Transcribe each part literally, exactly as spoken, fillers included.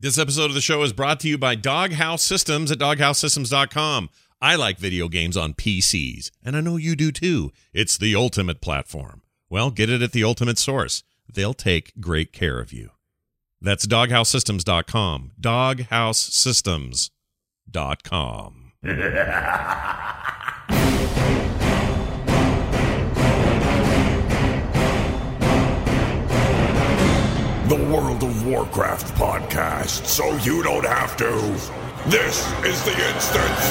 This episode of the show is brought to you by Doghouse Systems at doghouse systems dot com. I like video games on P Cs, and I know you do too. It's the ultimate platform. Well, get it at the ultimate source. They'll take great care of you. That's doghouse systems dot com. doghouse systems dot com. The World of Warcraft podcast, so you don't have to. This is The Instance.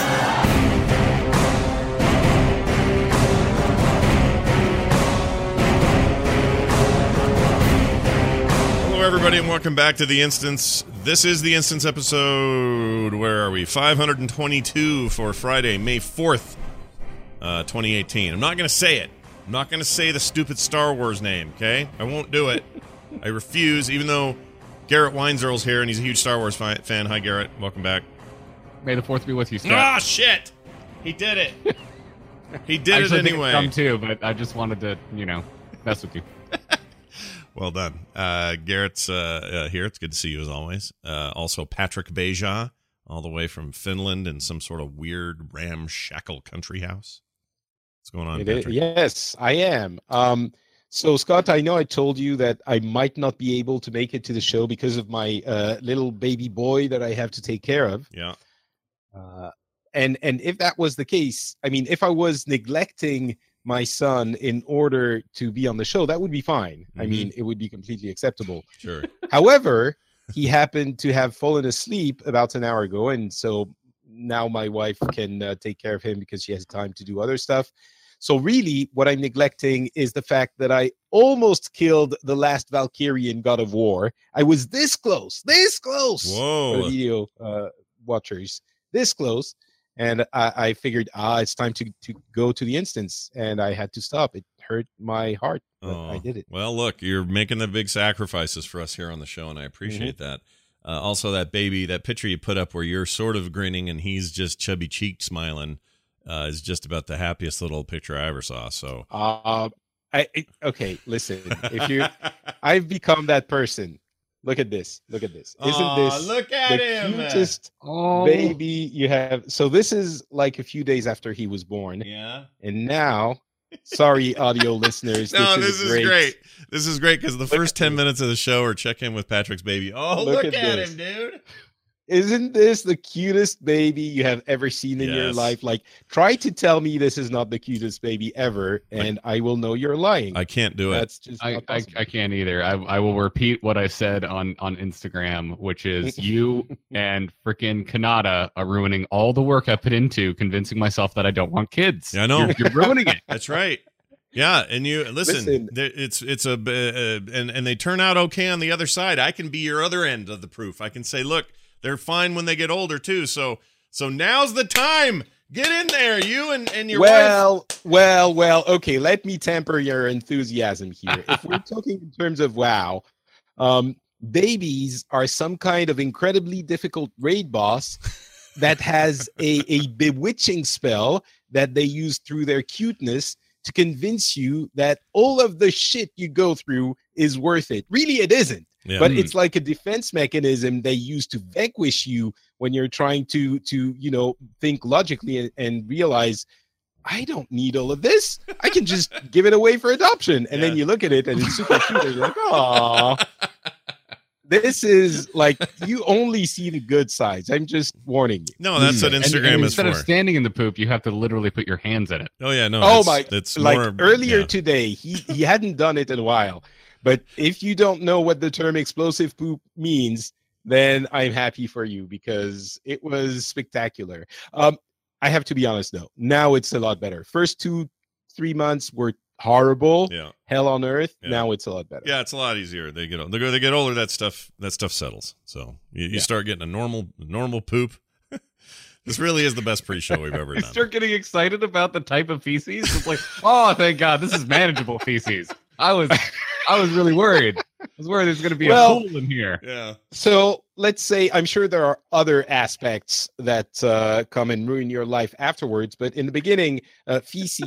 Hello, everybody, and welcome back to The Instance. This is The Instance episode, where are we? five hundred twenty-two for Friday, May fourth, uh, twenty eighteen. I'm not going to say it. I'm not going to say the stupid Star Wars name, okay? I won't do it. I refuse, even though Garrett Weinzierl's here, and he's a huge Star Wars fi- fan. Hi, Garrett. Welcome back. May the fourth be with you, Scott. Ah, shit! He did it. He did I it actually think anyway. it's dumb too, but I just wanted to, you know, mess with you. Well done. Uh, Garrett's uh, uh, here. It's good to see you, as always. Uh, also, Patrick Beja, all the way from Finland in some sort of weird ramshackle country house. What's going on, It is- Patrick? yes, I am. Um, so, Scott, I know I told you that I might not be able to make it to the show because of my uh, little baby boy that I have to take care of. Yeah. Uh, and and if that was the case, I mean, if I was neglecting my son in order to be on the show, that would be fine. I Mhm. mean, it would be completely acceptable. Sure. However, he happened to have fallen asleep about an hour ago, and so now my wife can uh, take care of him because she has time to do other stuff. So really, what I'm neglecting is the fact that I almost killed the last Valkyrian God of War. I was this close, this close. For Whoa. the video uh, watchers, this close. And I, I figured, ah, it's time to, to go to the instance. And I had to stop. It hurt my heart, but Oh, I did it. Well, look, you're making the big sacrifices for us here on the show, and I appreciate that. Uh, also, that baby, that picture you put up where you're sort of grinning and he's just chubby cheeked smiling uh, is just about the happiest little picture I ever saw. So, Uh, I, I okay, listen. If you, I've become that person. Look at this. Look at this. Isn't Aw, this look at the him. cutest Oh, baby you have? So this is like a few days after he was born, Yeah. and now, sorry, audio listeners, No, this, this is great. great. This is great because the Look first at ten this. minutes of the show are check in with Patrick's baby. Oh, look, Look at, at this. him, dude. Isn't this the cutest baby you have ever seen in your Yes. life? Like, try to tell me this is not the cutest baby ever, and I will know you're lying. I can't do it. That's just I, not I, possible. I can't either. I, I will repeat what I said on, on Instagram, which is you and freaking Kanata are ruining all the work I put into convincing myself that I don't want kids. Yeah, I know. You're, you're ruining it. That's right. Yeah, and you listen. Listen. there- It's it's a uh, and and they turn out okay on the other side. I can be your other end of the proof. I can say, look, they're fine when they get older too. So so now's the time. Get in there, you and and your wife. well, well, well. Okay, let me temper your enthusiasm here. If we're talking in terms of WoW, um, babies are some kind of incredibly difficult raid boss that has a, a bewitching spell that they use through their cuteness to convince you that all of the shit you go through is worth it. Really, it isn't. Yeah. But Mm. it's like a defense mechanism they use to vanquish you when you're trying to to you know think logically and, and realize I don't need all of this. I can just give it away for adoption. And Yeah. then you look at it and it's super cute. And you're like, oh, this is like you only see the good sides. I'm just warning you. No, that's what And- Instagram and is instead for. of standing in the poop, you have to literally put your hands in it. Oh yeah, no. Oh it's, my! It's like more, earlier yeah. today, he he hadn't done it in a while. But if you don't know what the term explosive poop means, then I'm happy for you because it was spectacular. Um, I have to be honest though. Now it's a lot better. First two, three months were horrible, Yeah, hell on earth. Yeah. Now it's a lot better. yeah. It's a lot easier. They get they go they get older. That stuff that stuff settles. So you, you Yeah. start getting a normal normal poop. This really is the best pre-show we've ever I done. start getting excited about the type of feces. It's like, oh, thank God, this is manageable feces. I was, I was really worried. I was worried there's going to be Well- a hole in here. Yeah. So let's say I'm sure there are other aspects that uh, come and ruin your life afterwards, but in the beginning, uh, feces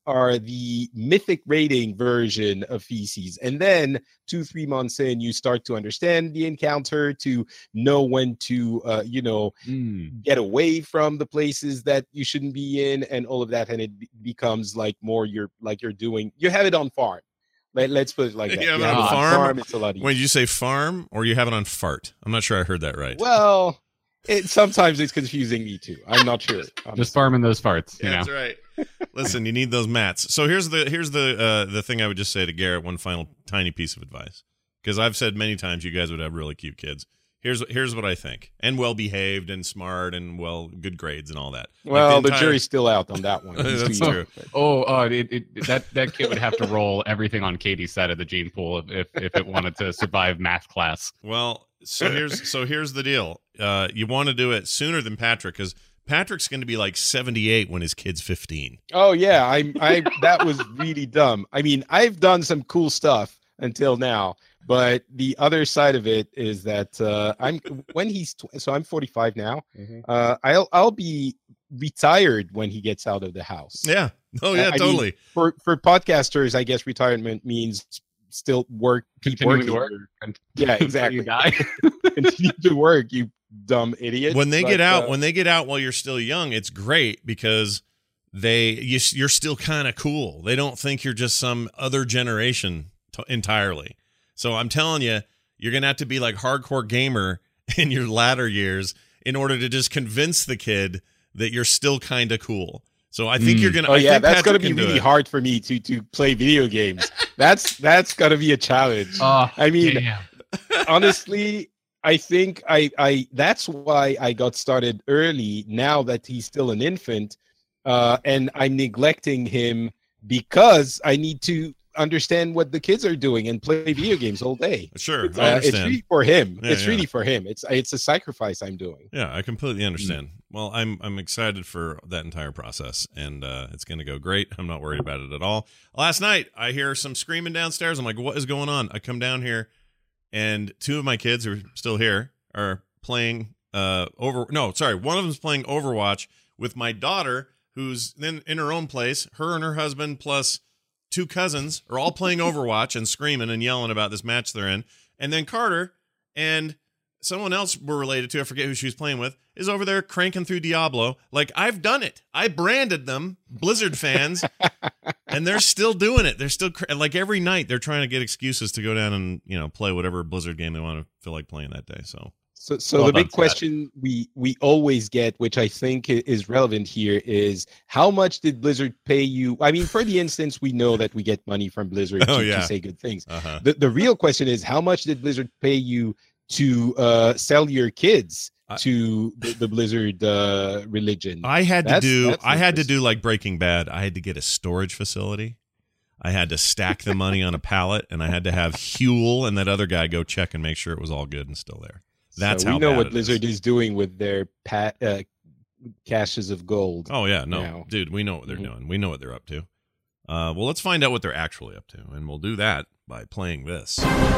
are the mythic rating version of feces. And then two, three months in, you start to understand the encounter, to know when to, uh, you know, Mm. get away from the places that you shouldn't be in and all of that. And it be- becomes like more you're like you're doing, you have it on farm. Let, let's put it like that. You have You it have on it farm? It's a lot easier. Wait, did you say farm or you have it on fart? I'm not sure I heard that right. Well, it sometimes it's confusing me too. I'm not sure. Just honestly. farming those farts, you Yeah, know. that's right. Listen, you need those mats. So here's the here's the uh, the thing I would just say to Garrett. One final tiny piece of advice, because I've said many times you guys would have really cute kids. Here's here's what I think, and well behaved and smart and well good grades and all that. Like Well, the, entire- jury's still out on that one. He's That's too young. true. Oh, uh, it, it, that that kid would have to roll everything on Katie's side of the gene pool if, if if it wanted to survive math class. Well, so here's so here's the deal. Uh, you want to do it sooner than Patrick, because Patrick's going to be like seventy-eight when his kid's fifteen. Oh yeah, I I that was really dumb. I mean, I've done some cool stuff until now, but the other side of it is that uh, I'm when he's tw- so I'm forty-five now. Uh, I'll I'll be retired when he gets out of the house. Yeah. Oh yeah, I mean, totally. For for podcasters, I guess retirement means still work, keep Continuing to working. work. And Yeah, until exactly. you die. Continue to work, you dumb idiot. when they But, get out, uh, when they get out while you're still young, it's great because they you, you're still kind of cool. They don't think you're just some other generation t- entirely. So I'm telling you, you're gonna have to be like hardcore gamer in your latter years in order to just convince the kid that you're still kind of cool. So I think Mm. you're gonna. Oh I yeah, think that's Patrick gonna be can do really it. hard for me to to play video games. That's that's gonna be a challenge. Oh, I mean, damn. honestly, I think I I that's why I got started early. Now that he's still an infant, uh, and I'm neglecting him because I need to understand what the kids are doing and play video games all day. Sure, I Uh, it's understand. really for him. Yeah, it's yeah. really for him. It's it's a sacrifice I'm doing. Yeah, I completely understand. Well, I'm I'm excited for that entire process, and uh, it's going to go great. I'm not worried about it at all. Last night, I hear some screaming downstairs. I'm like, what is going on? I come down here, and two of my kids who are still here are playing uh, over. No, sorry, one of them's playing Overwatch with my daughter, who's then in her own place. Her and her husband plus two cousins are all playing Overwatch and screaming and yelling about this match they're in. And then Carter and someone else we're related to, I forget who she was playing with, is over there cranking through Diablo. Like, I've done it. I branded them Blizzard fans, and they're still doing it. They're still, cr- like, every night they're trying to get excuses to go down and, you know, play whatever Blizzard game they want to feel like playing that day. So, So, so Well the done, big Scott. question we we always get, which I think i- is relevant here, is how much did Blizzard pay you? I mean, for the instance, we know that we get money from Blizzard Oh, to, yeah. to say good things. uh-huh. The the real question is, how much did Blizzard pay you to uh, sell your kids I- to the, the Blizzard uh, religion? I had to That's- do that's I had to interesting. do like Breaking Bad. I had to get a storage facility. I had to stack the money on a pallet, and I had to have Huel and that other guy go check and make sure it was all good and still there. That's so how we know bad what it Blizzard is. is doing with their pa- uh, caches of gold. Oh yeah, no, now. dude, we know what they're Mhm. doing. We know what they're up to. Uh, well, let's find out what they're actually up to, and we'll do that by playing this.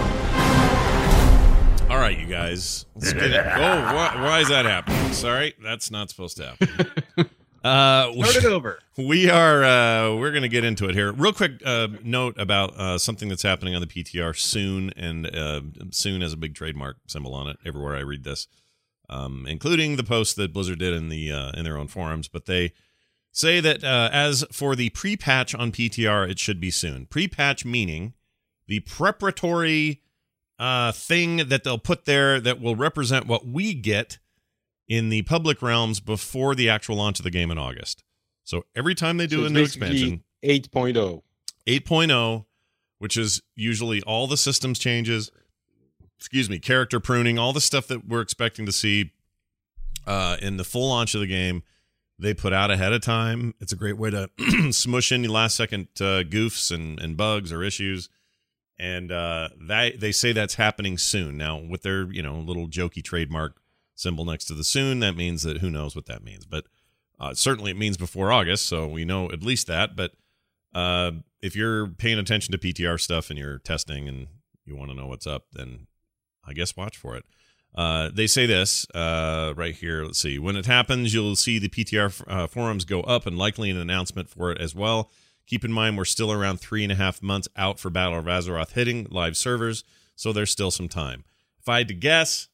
All right, you guys, let's get it. Oh, why, why is that happening? Sorry, that's not supposed to happen. Uh, Start it over. We are uh, we're going to get into it here. Real quick uh, note about uh, something that's happening on the P T R soon, and uh, soon has a big trademark symbol on it everywhere I read this, um, including the post that Blizzard did in the uh, in their own forums. But they say that uh, as for the pre-patch on P T R, it should be soon. Pre-patch meaning the preparatory uh, thing that they'll put there that will represent what we get in the public realms before the actual launch of the game in August. So every time they do So a it's new basically expansion, eight point oh. eight point oh, which is usually all the systems changes, excuse me, character pruning, all the stuff that we're expecting to see uh, in the full launch of the game, they put out ahead of time. It's a great way to smush in the last second uh, goofs and, and bugs or issues. And uh, that, they say that's happening soon. Now, with their, you know, little jokey trademark symbol next to the soon, that means that who knows what that means. But uh, certainly it means before August, so we know at least that. But uh, if you're paying attention to P T R stuff and you're testing and you want to know what's up, then I guess watch for it. Uh, they say this uh, right here. Let's see. When it happens, you'll see the P T R uh, forums go up and likely an announcement for it as well. Keep in mind, we're still around three and a half months out for Battle of Azeroth hitting live servers, so there's still some time. If I had to guess,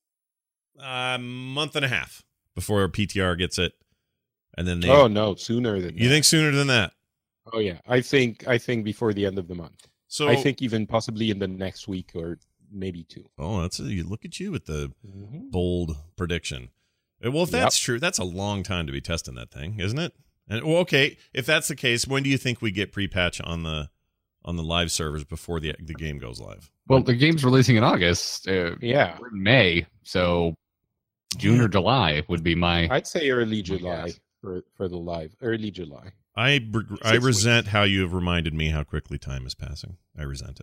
a month and a half before P T R gets it, and then they. Oh no, sooner than you that. think sooner than that? Oh yeah, I think I think before the end of the month. So I think even possibly in the next week or maybe two. Oh, that's a, you look at you with the Mm-hmm. bold prediction. Well, if that's true, that's a long time to be testing that thing, isn't it? And well, okay, if that's the case, when do you think we get pre-patch on the on the live servers before the the game goes live? Well, the game's releasing in August. Uh, Yeah, we're in May, so June or July would be my. I'd say early July guess. for for the live. Early July. I reg- I Six resent how you have reminded me how quickly time is passing. I resent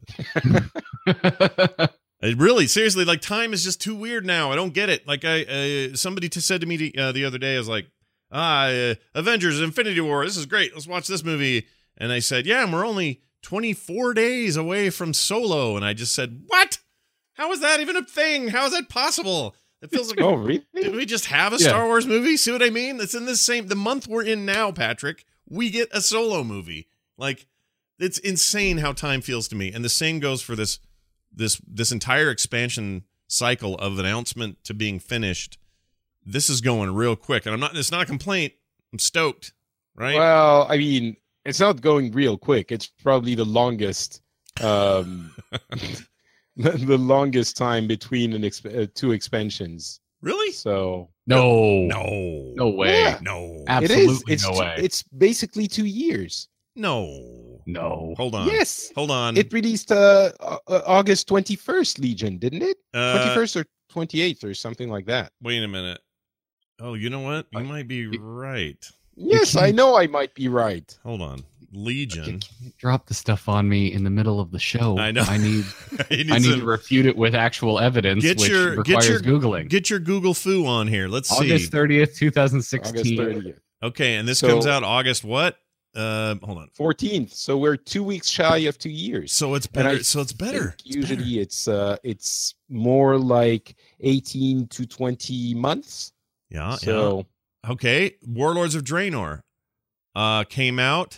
it. It really, seriously, like time is just too weird now. I don't get it. Like I, uh, somebody t- said to me uh, the other day, I was like, "Ah, uh, Avengers: Infinity War. This is great. Let's watch this movie." And I said, "Yeah, and we're only twenty-four days away from Solo." And I just said, "What? How is that even a thing? How is that possible?" It feels like. Oh really? Did we just have a Yeah. Star Wars movie? See what I mean? It's in the same the month we're in now, Patrick. We get a Solo movie. Like, it's insane how time feels to me. And the same goes for this this this entire expansion cycle of announcement to being finished. This is going real quick. And I'm not it's not a complaint. I'm stoked. Right? Well, I mean, it's not going real quick. It's probably the longest, um, the longest time between an exp- uh, two expansions. Really? So no, No. no way, Yeah. No. absolutely it is. It's no two- way. it's basically two years. No. No, Hold on. Yes, Hold on. it released uh, uh, August twenty-first. Legion, didn't it? Uh, twenty-first or twenty-eighth or something like that. Wait a minute. Oh, you know what? You I- might be right. Yes, I know. I might be right. Hold on. Legion. drop the stuff on me in the middle of the show. I know. I need. You need I need some- to refute it with actual evidence, Get which your- get requires your- googling. Get your Google foo on here. Let's August see. thirtieth, two thousand August sixteen. thirtieth. Okay, and this So- comes out August what? Uh, hold on. fourteenth. So we're two weeks shy of two years. So it's And I better. So it's better. think It's usually better. it's uh it's more like eighteen to twenty months. Yeah. So yeah. Okay. Warlords of Draenor, uh, came out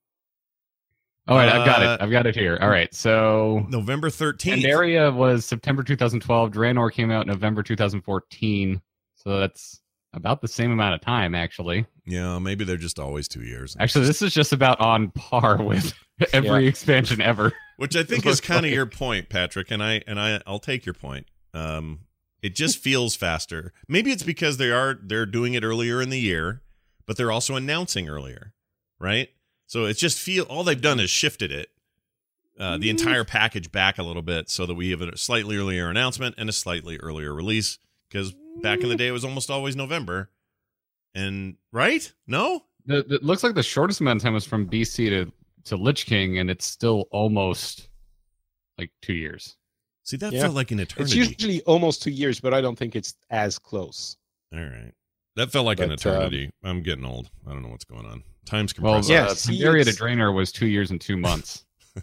All right, I've got Uh, it. I've got it here. All right, so November thirteenth. Pandaria was September two thousand twelve. Draenor came out November two thousand fourteen. So that's about the same amount of time, actually. Yeah, maybe they're just always two years. Actually, this is just about on par with every Yeah. expansion ever. Which I think is kind of your point, Patrick, and I and I I'll take your point. Um, it just feels faster. Maybe it's because they are they're doing it earlier in the year, but they're also announcing earlier, right? So it's just feel all they've done is shifted it, uh, the entire package back a little bit, so that we have a slightly earlier announcement and a slightly earlier release. Because back in the day, it was almost always November, and right? No, The, the- it looks like the shortest amount of time was from B C to, to Lich King, and it's still almost like two years. see that Yeah. felt like an it's eternity. usually almost two years, but I don't think it's as close. All right. That felt like an But, um, eternity. I'm getting old. I don't know what's going on. Time's Well, compressed. Yeah, uh, see, Pandaria to it's- Draenor was two years and two months.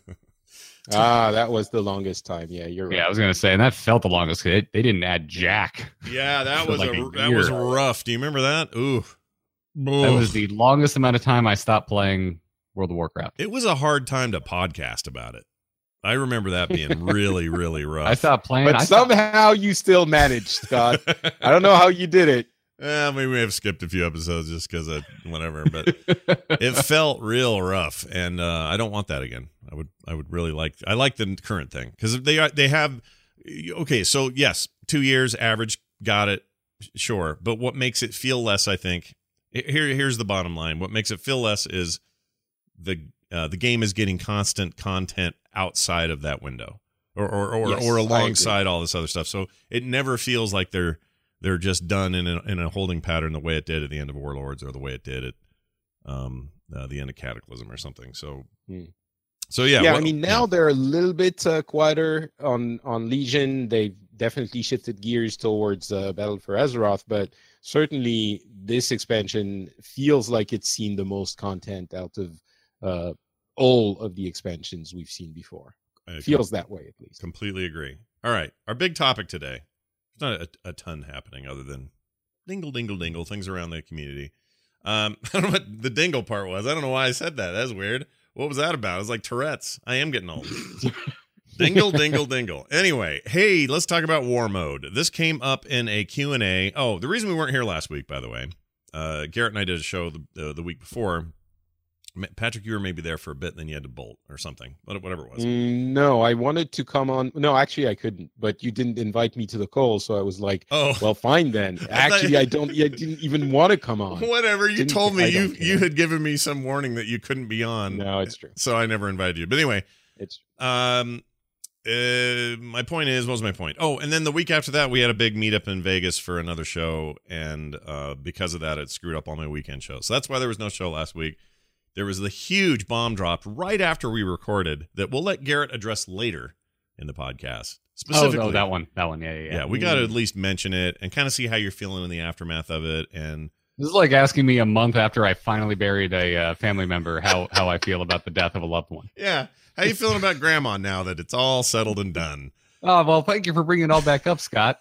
Ah, that was the longest time. Yeah, you're right. Yeah, I was gonna say, and that felt the longest. 'Cause They, they didn't add Jack. Yeah, that For was like a, a that was year. rough. Do you remember that? Ooh. That was the longest amount of time I stopped playing World of Warcraft. It was a hard time to podcast about it. I remember that being really, really rough. I stopped playing. But I stopped, somehow you still managed, Scott. I don't know how you did it. Eh, we may have skipped a few episodes just because of whatever, but it felt real rough, and uh, I don't want that again. I would, I would really like. I like the current thing because they are, they have. Okay, so yes, two years average, got it, sure. But what makes it feel less, I think. Here, here's the bottom line. What makes it feel less is the uh, the game is getting constant content outside of that window, or or or, Yes, or I alongside all this other stuff. So it never feels like they're. They're just done in a, in a holding pattern the way it did at the end of Warlords or the way it did at um, uh, the end of Cataclysm or something. So, Hmm. so yeah. Yeah, what- I mean now they're a little bit uh, quieter on on Legion. They've definitely shifted gears towards uh, Battle for Azeroth, but certainly this expansion feels like it's seen the most content out of uh, all of the expansions we've seen before. I Feels that way at least. completely agree. All right, our big topic today. There's not a, a ton happening other than dingle, dingle, dingle, things around the community. Um, I don't know what the dingle part was. I don't know why I said that. That's weird. What was that about? It was like Tourette's. I am getting old. Dingle, dingle, dingle. Anyway, hey, let's talk about War Mode. This came up in a Q and A. Oh, the reason we weren't here last week, by the way, uh, Garrett and I did a show the, uh, the week before. Patrick, you were maybe there for a bit, and then you had to bolt or something, whatever it was. Mm, no, I wanted to come on. No, actually, I couldn't. But you didn't invite me to the call, so I was like, oh, well, fine then. Actually, I don't. I didn't even want to come on. Whatever. You Didn't- told me I you don't care. you had given me some warning that you couldn't be on. No, it's true. So I never invited you. But anyway, It's um, uh, my point is, what was my point? Oh, and then the week after that, we had a big meetup in Vegas for another show, and uh, because of that, it screwed up all my weekend shows. So that's why there was no show last week. There was the huge bomb dropped right after we recorded that we'll let Garrett address later in the podcast. Specifically, Oh, no, that one. That one. Yeah, yeah, yeah, yeah. we got to at least mention it and kind of see how you're feeling in the aftermath of it. And This is like asking me a month after I finally buried a uh, family member how, how I feel about the death of a loved one. yeah, how you feeling about Grandma now that it's all settled and done? Oh, well, thank you for bringing it all back up, Scott.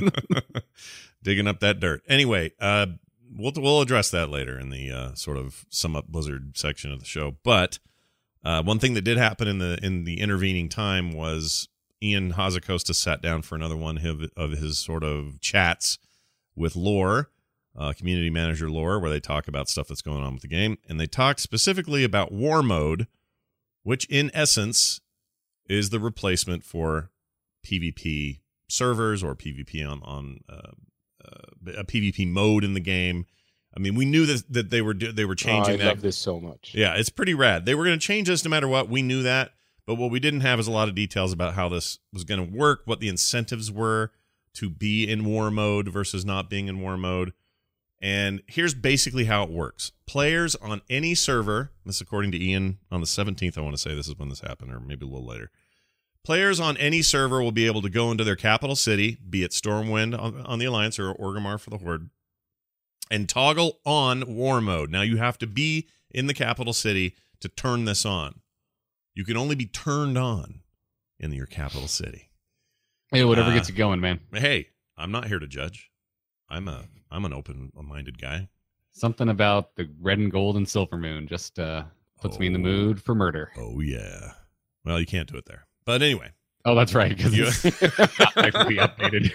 Digging up that dirt. Anyway, uh, we'll we'll address that later in the uh, sort of sum up Blizzard section of the show. But uh, one thing that did happen in the in the intervening time was Ian Hazacosta sat down for another one of, of his sort of chats with Lore, uh, community manager Lore, where they talk about stuff that's going on with the game, and they talk specifically about War Mode, which in essence is the replacement for PvP servers or PvP on on uh, uh, a PvP mode in the game. I mean, we knew that that they were they were changing oh, I that. love this so much. Yeah, it's pretty rad. They were going to change this no matter what. We knew that, but what we didn't have is a lot of details about how this was going to work, what the incentives were to be in war mode versus not being in war mode. And here's basically how it works. Players on any server, this according to Ian on the seventeenth, I want to say this is when this happened, or maybe a little later. Players on any server will be able to go into their capital city, be it Stormwind on, on the Alliance or Orgrimmar for the Horde, and toggle on war mode. Now you have to be in the capital city to turn this on. You can only be turned on in your capital city. Hey, whatever Uh, gets you going, man. Hey, I'm not here to judge. I'm a I'm an open-minded guy. Something about the red and gold and silver moon just uh, puts me in the Oh. mood for murder. Oh yeah. Well, you can't do it there. But anyway. Oh, that's right, because You- it's not technically updated.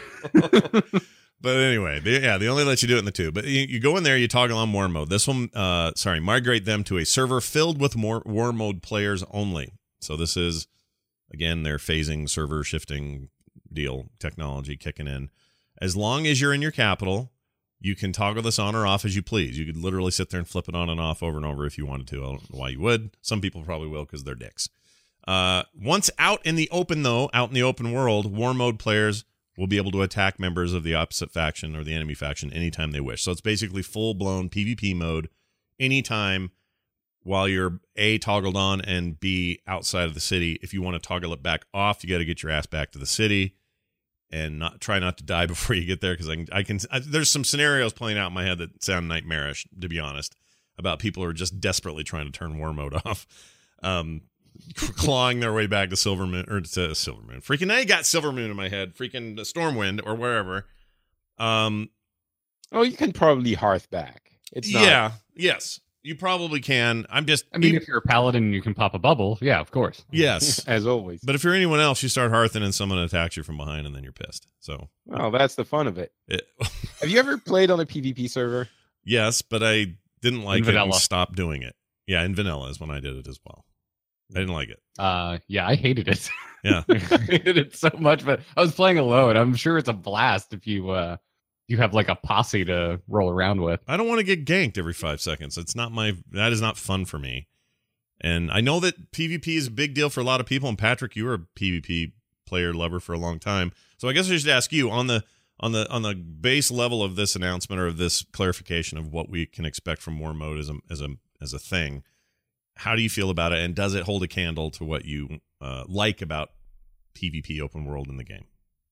But anyway, they, yeah, they only let you do it in the two. But you, you go in there, you toggle on war mode. This one, uh, sorry, migrate them to a server filled with more war mode players only. So this is, again, their phasing, server shifting deal, technology kicking in. As long as you're in your capital, you can toggle this on or off as you please. You could literally sit there and flip it on and off over and over if you wanted to. I don't know why you would. Some people probably will because they're dicks. Uh, once out in the open, though, out in the open world, war mode players will be able to attack members of the opposite faction or the enemy faction anytime they wish. So it's basically full-blown PvP mode anytime while you're A, toggled on, and B, outside of the city. If you want to toggle it back off, you got to get your ass back to the city and not try not to die before you get there, because I can, I can I, there's some scenarios playing out in my head that sound nightmarish, to be honest, about people who are just desperately trying to turn war mode off. Um, clawing their way back to Silvermoon or to Silvermoon. Freaking I got Silvermoon in my head. Freaking Stormwind or wherever. Um, Oh, you can probably hearth back. It's not, yeah, yes, you probably can. I'm just. I mean, you- if you're a paladin, you can pop a bubble. Yeah, of course. yes, as always. but if you're anyone else, you start hearthing and someone attacks you from behind, and then you're pissed. So, Well, that's the fun of it. it, Have you ever played on a PvP server? yes, but I didn't like In it and vanilla. stopped doing it. Yeah, in vanilla is when I did it as well. I didn't like it. Uh, yeah, I hated it. Yeah. I hated it so much, but I was playing alone. I'm sure it's a blast if you uh, you have like a posse to roll around with. I don't want to get ganked every five seconds. It's not my. That is not fun for me. And I know that PvP is a big deal for a lot of people. And Patrick, you were a PvP player lover for a long time. So I guess I should ask you on the on the on the base level of this announcement or of this clarification of what we can expect from War Mode as a as a as a thing. How do you feel about it? And does it hold a candle to what you uh, like about PvP open world in the game?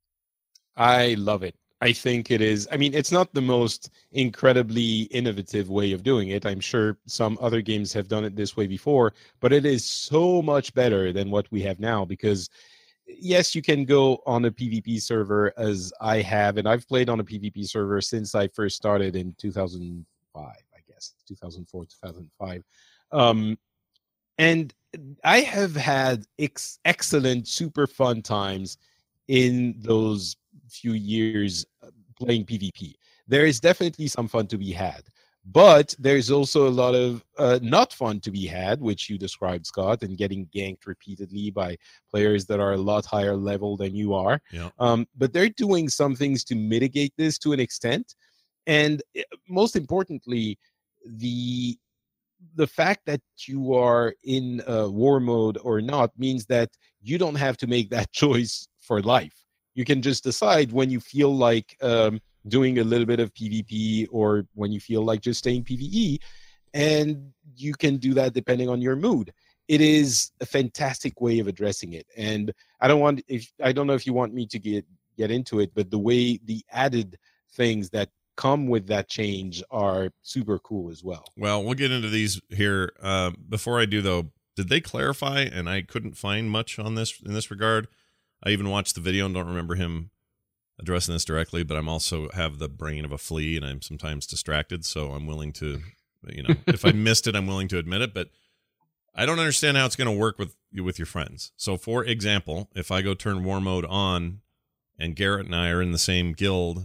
I love it. I think it is. I mean, it's not the most incredibly innovative way of doing it. I'm sure some other games have done it this way before, but it is so much better than what we have now because, yes, you can go on a PvP server as I have, and I've played on a PvP server since I first started in two thousand five, I guess, two thousand four, two thousand five. Um, And I have had ex- excellent, super fun times in those few years playing PvP. There is definitely some fun to be had, but there's also a lot of uh, not fun to be had, which you described, Scott, and getting ganked repeatedly by players that are a lot higher level than you are. Yeah. Um, but they're doing some things to mitigate this to an extent. And most importantly, the the fact that you are in uh, war mode or not means that you don't have to make that choice for life. You can just decide when you feel like um, doing a little bit of PvP or when you feel like just staying PvE, and you can do that depending on your mood. It is a fantastic way of addressing it. And I don't want if I don't know if you want me to get get into it, but the way the added things that come with that change are super cool as well. Well, we'll get into these here. Uh, before I do, though, did they clarify? And I couldn't find much on this in this regard. I even watched the video and don't remember him addressing this directly, but I'm also have the brain of a flea and I'm sometimes distracted, so I'm willing to, you know, if I missed it, I'm willing to admit it, but I don't understand how it's going to work with with your friends. So, for example, if I go turn war mode on and Garrett and I are in the same guild,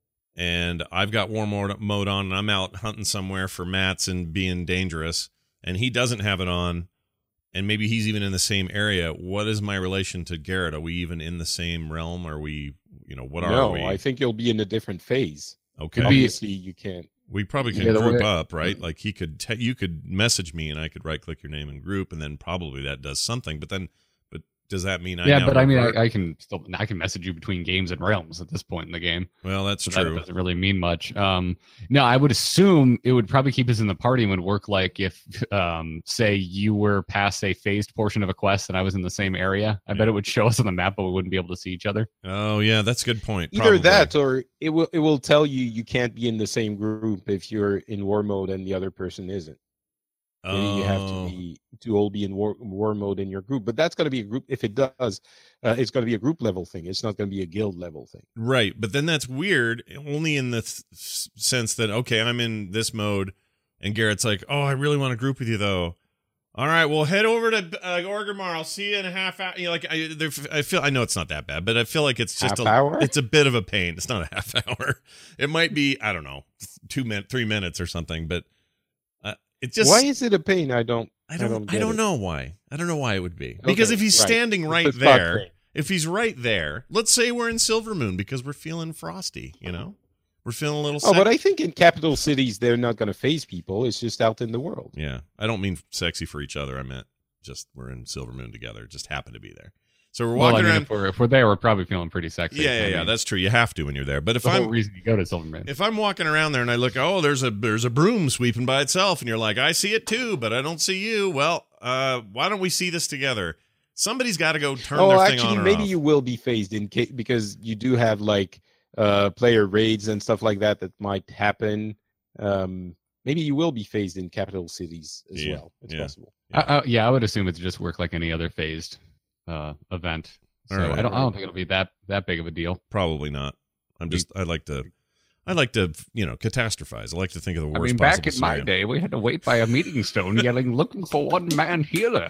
and I've got war mode on, and I'm out hunting somewhere for mats and being dangerous, and he doesn't have it on, and maybe he's even in the same area, what is my relation to Garrett? Are we even in the same realm? Are we, you know, what are no, we? I think you'll be in a different phase. Okay. Obviously, you can't. We probably can Yeah, the group way- up, right? Like he could, te- you could message me, and I could right-click your name and group, and then probably that does something. But then, but does that mean I yeah, now but I mean, revert? I, I can still I can message you between games and realms at this point in the game. Well, that's So that true. doesn't really mean much. Um, no, I would assume it would probably keep us in the party and would work like if, um, say, you were past a phased portion of a quest and I was in the same area. I Yeah. bet it would show us on the map, but we wouldn't be able to see each other. Oh, yeah, that's a good point. Either Probably. that, or it will it will tell you you can't be in the same group if you're in war mode and the other person isn't. Maybe oh. you have to be to all be in war, war mode in your group, but that's going to be a group. If it does, uh, it's going to be a group level thing. It's not going to be a guild level thing. Right, but then that's weird only in the th- sense that, okay, I'm in this mode, and Garrett's like, oh, I really want to group with you, though. All right, well, head over to uh, Orgrimmar. I'll see you in a half hour. You know, like I, there, I feel, I know it's not that bad, but I feel like it's just Half a, hour? it's a bit of a pain. It's not a half hour. It might be, I don't know, two minutes, three minutes or something, but uh, it just. Why is it a pain? I don't. I don't. I don't, don't, get it. know why. I don't know why it would be. Because Okay, if he's right. standing It's right a thought there, thing. if he's right there, let's say we're in Silvermoon because we're feeling frosty. You know, we're feeling a little. Oh, sec- but I think in capital cities they're not going to phase people. It's just out in the world. Yeah, I don't mean sexy for each other. I meant just we're in Silvermoon together. Just happen to be there. So we're Well, I walking mean, around. if we're, if we're there, we're probably feeling pretty sexy. Yeah, yeah, I yeah. mean, That's true. You have to when you're there. But if the whole I'm reason you go to Silverman. if I'm walking around there and I look, oh, there's a there's a broom sweeping by itself, and you're like, I see it too, but I don't see you. Well, uh, why don't we see this together? Somebody's got to go turn Oh, their thing actually, on or maybe off. you will be phased in case because you do have like uh, player raids and stuff like that that might happen. Um, maybe you will be phased in capital cities as Yeah, well. It's yeah. possible. I, I, yeah, I would assume it's just work like any other phased uh, event. So All right. I don't. I don't think it'll be that that big of a deal. Probably not. I'm just. I like to. I like to. You know, catastrophize. I like to think of the worst I mean, back possible in my scenario. day, we had to wait by a meeting stone, yelling, "Looking for one man healer."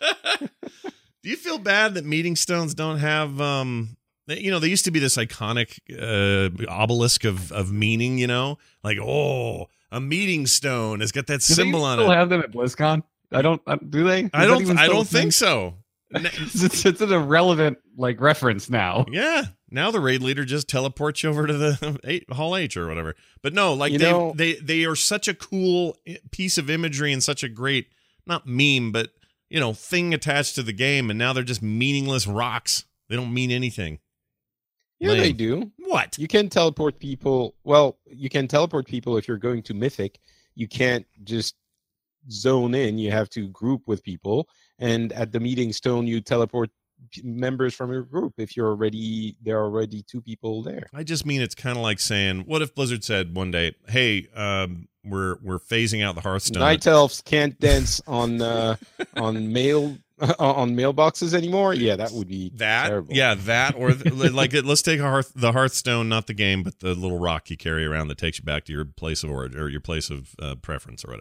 Do you feel bad that meeting stones don't have? Um, they- you know, they used to be this iconic uh, obelisk of of meaning. You know, like oh, a meeting stone has got that Do symbol they on still it. have them at BlizzCon? I don't. Uh, do they? Is I that don't. even I still a don't think thing? so. it's, it's an irrelevant like reference now. Yeah. Now the raid leader just teleports you over to the eight, Hall H or whatever. But no, like You they know- they they are such a cool piece of imagery and such a great not meme, but you know, thing attached to the game, and now they're just meaningless rocks. They don't mean anything. Yeah, they Lame. do. What? You can teleport people. Well, you can teleport people if you're going to Mythic. You can't just zone in. You have to group with people. And at the meeting stone, you teleport p- members from your group if you're already there are already two people there. I just mean it's kind of like saying, what if Blizzard said one day, "Hey, um, we're we're phasing out the Hearthstone." Night elves can't dance on uh, on mail on mailboxes anymore. Yeah, that would be That, terrible. yeah, that, or th- like, let's take a hearth, the Hearthstone, not the game, but the little rock you carry around that takes you back to your place of origin or your place of uh, preference or whatever.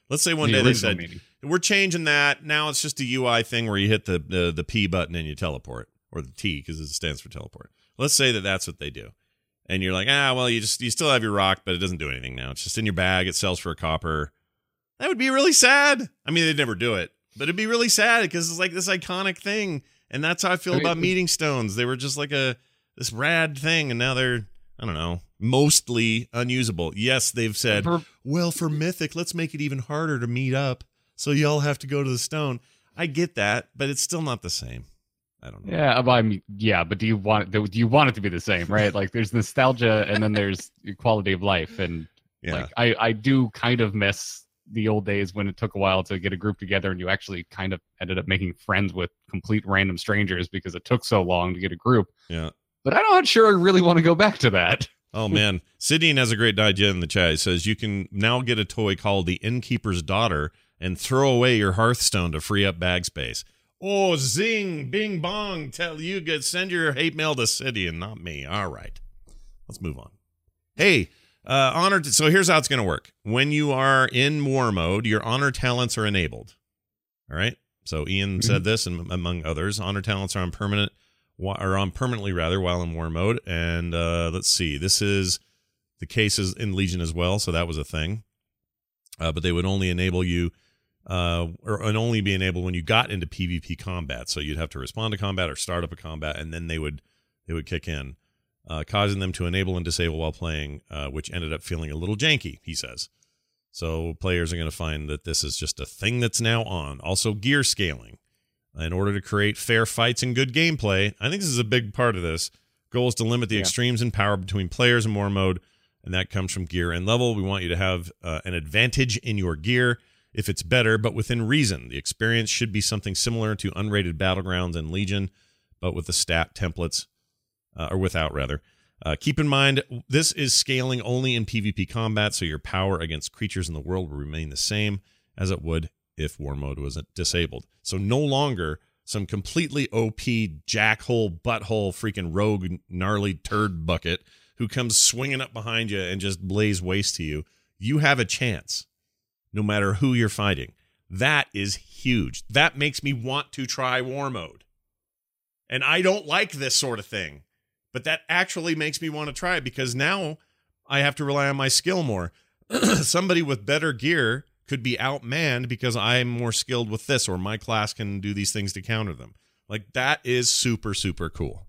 Let's say one The day they original said, meaning. we're changing that. Now it's just a U I thing where you hit the the, the P button and you teleport, or the T because it stands for teleport. Let's say that that's what they do. And you're like, ah, well, you just you still have your rock, but it doesn't do anything now. It's just in your bag. It sells for a copper. That would be really sad. I mean, they'd never do it, but it'd be really sad because it's like this iconic thing. And that's how I feel I mean, about meeting stones. They were just like a this rad thing, and now they're, I don't know, mostly unusable. Yes, they've said, For- well, for Mythic, let's make it even harder to meet up, so y'all have to go to the stone. I get that, but it's still not the same. I don't know. Yeah, I mean, yeah, but do you want do you want it to be the same, right? Like, there's nostalgia, and then there's quality of life, and Yeah. like I I do kind of miss the old days when it took a while to get a group together, and you actually kind of ended up making friends with complete random strangers because it took so long to get a group. Yeah. But I'm not sure I really want to go back to that. Oh, man. Sidian has a great idea in the chat. He says, you can now get a toy called the Innkeeper's Daughter and throw away your Hearthstone to free up bag space. Oh, zing, bing, bong. Tell you, get send your hate mail to Sidian, not me. All right. Let's move on. Hey, uh, honor. So here's how it's going to work. When you are in war mode, your honor talents are enabled. All right. So Ian Mhm. said this, and among others, honor talents are on permanent, or on permanently rather, while in war mode. And uh, let's see, this is the cases in Legion as well. So that was a thing. Uh, but they would only enable you, uh, or and only be enabled when you got into PvP combat. So you'd have to respond to combat or start up a combat, and then they would they would kick in, uh, causing them to enable and disable while playing, uh, which ended up feeling a little janky, he says. So players are going to find that this is just a thing that's now on. Also, gear scaling. In order to create fair fights and good gameplay, I think this is a big part of this. Goal is to limit the Yeah. extremes in power between players in war mode, and that comes from gear and level. We want you to have uh, an advantage in your gear if it's better, but within reason. The experience should be something similar to unrated Battlegrounds and Legion, but with the stat templates, uh, or without, rather. Uh, keep in mind, this is scaling only in PvP combat, so your power against creatures in the world will remain the same as it would if war mode wasn't disabled. So no longer some completely O P jackhole, butthole, freaking rogue, gnarly turd bucket who comes swinging up behind you and just blaze waste to you. You have a chance, no matter who you're fighting. That is huge. That makes me want to try war mode. And I don't like this sort of thing, but that actually makes me want to try it because now I have to rely on my skill more. Somebody with better gear could be outmanned because I'm more skilled with this, or my class can do these things to counter them. Like, that is super, super cool.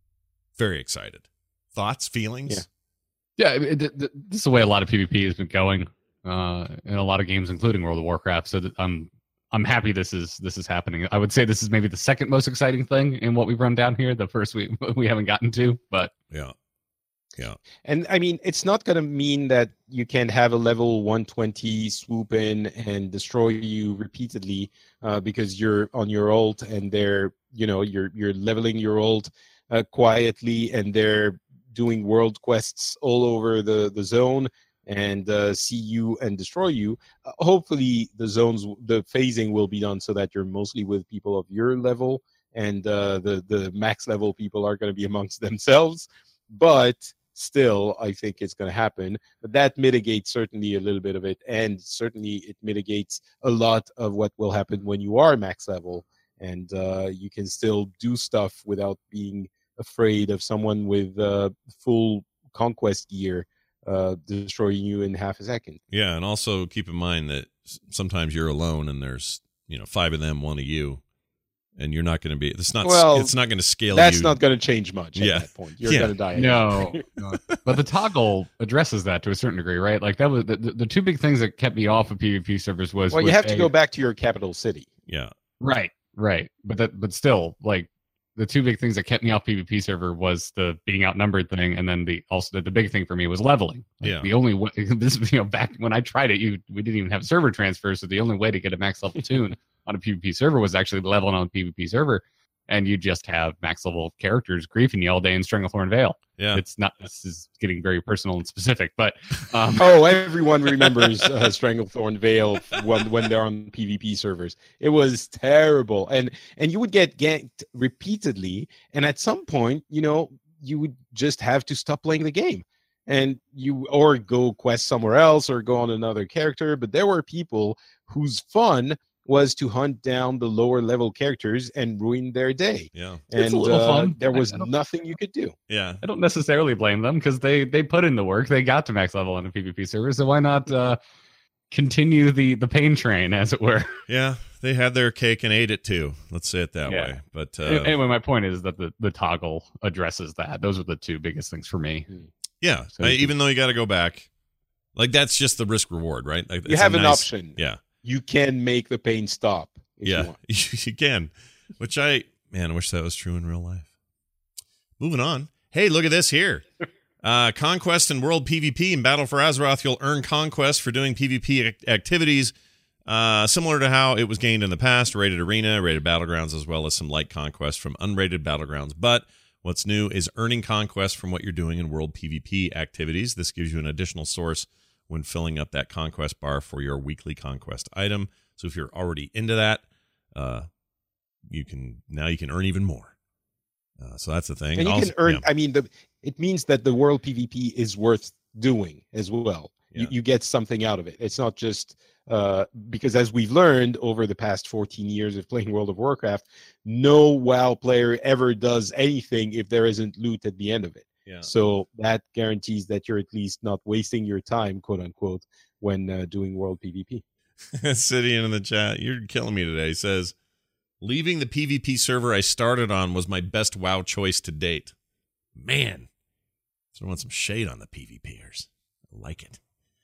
Very excited. Thoughts, feelings? Yeah, I mean, th- th- this is the way a lot of PvP has been going uh, in a lot of games, including World of Warcraft. So that I'm I'm happy this is this is happening. I would say this is maybe the second most exciting thing in what we've run down here. The first we we haven't gotten to, but Yeah. Yeah. And I mean, it's not going to mean that you can have a level one twenty swoop in and destroy you repeatedly uh, because you're on your ult and they're, you know, you're you're leveling your ult uh, quietly and they're doing world quests all over the, the zone and uh, see you and destroy you. Uh, hopefully the zones, the phasing will be done so that you're mostly with people of your level and uh, the, the max level people are going to be amongst themselves. But still, I think it's going to happen. But that mitigates certainly a little bit of it. And certainly it mitigates a lot of what will happen when you are max level. And uh, you can still do stuff without being afraid of someone with uh, full conquest gear uh, destroying you in half a second. Yeah, and also keep in mind that s- sometimes you're alone and there's, you know, five of them, one of you, and you're not going to be, it's not, Well, it's not going to scale That's you. not going to change much Yeah. at that point. You're Yeah. going to die. anyway. no. no. But the toggle addresses that to a certain degree, right? Like that was the, the, the two big things that kept me off of PvP servers was Well, you was have to A- go back to your capital city. Yeah. Right, right. But that, but still, like the two big things that kept me off PvP server was the being outnumbered thing, and then the also the, the big thing for me was leveling. Like, Yeah. The only way this you know back when I tried it, you we didn't even have server transfers, so the only way to get a max level tune on a PvP server was actually leveling on a PvP server, and you just have max level characters griefing you all day in Stranglethorn Vale. Yeah. It's not. This is getting very personal and specific, but um, Oh, everyone remembers uh, Stranglethorn Vale when when they're on PvP servers. It was terrible, and and you would get ganked repeatedly, and at some point, you know, you would just have to stop playing the game. and you or go quest somewhere else or go on another character. But there were people whose fun was to hunt down the lower level characters and ruin their day. Yeah. And It's a little uh, fun. there was I don't- nothing you could do. Yeah. I don't necessarily blame them because they they put in the work. They got to max level on a PvP server, so why not uh, continue the the pain train, as it were? Yeah. They had their cake and ate it too. Let's say it that Yeah. way. But uh, Anyway, my point is that the, the toggle addresses that. Those are the two biggest things for me. yeah, So I- you can- even though you got to go back, like that's just the risk reward, right? Like, You it's a have an nice- option. Yeah. You can make the pain stop. If You Yeah, want. you can. Which I, man, I wish that was true in real life. Moving on. Hey, look at this here. Uh, Conquest and World PvP in Battle for Azeroth. You'll earn Conquest for doing PvP ac- activities, uh, similar to how it was gained in the past. Rated Arena, Rated Battlegrounds, as well as some light Conquest from unrated Battlegrounds. But what's new is earning Conquest from what you're doing in World PvP activities. This gives you an additional source when filling up that Conquest bar for your weekly Conquest item. So if you're already into that, uh, you can now you can earn even more. Uh, so that's the thing. And you Also- can earn. yeah. I mean, the it means that the world PvP is worth doing as well. Yeah. You, you get something out of it. It's not just uh, because, as we've learned over the past fourteen years of playing World of Warcraft, no WoW player ever does anything if there isn't loot at the end of it. Yeah. So that guarantees that you're at least not wasting your time, quote unquote, when uh, doing world PvP. City in the chat, you're killing me today. He says, leaving the PvP server I started on was my best WoW choice to date. Man, so I want some shade on the PvPers. I like it.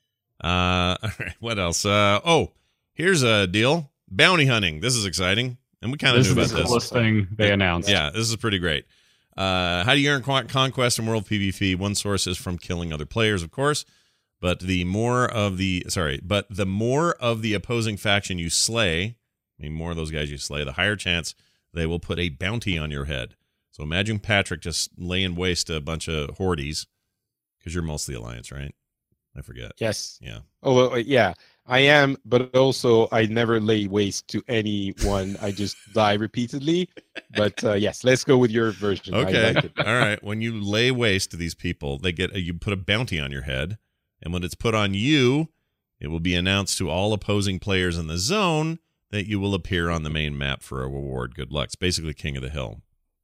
Uh, all right, what else? Uh, oh, here's a deal. Bounty hunting. This is exciting. And we kind of This knew is about the this. coolest thing they announced. Yeah, this is pretty great. Uh, how do you earn con- Conquest in World PvP? One source is from killing other players, of course. But the more of the sorry, but the more of the opposing faction you slay, I mean more of those guys you slay, the higher chance they will put a bounty on your head. So imagine Patrick just laying waste to a bunch of hordes, because you're mostly Alliance, right? I forget. Yes. Yeah. Oh, well, yeah, I am, but also I never lay waste to anyone. I just die repeatedly. But uh, yes, let's go with your version. I Okay. like it. All right. When you lay waste to these people, they get a, you put a bounty on your head, and when it's put on you, it will be announced to all opposing players in the zone that you will appear on the main map for a reward. Good luck. It's basically King of the Hill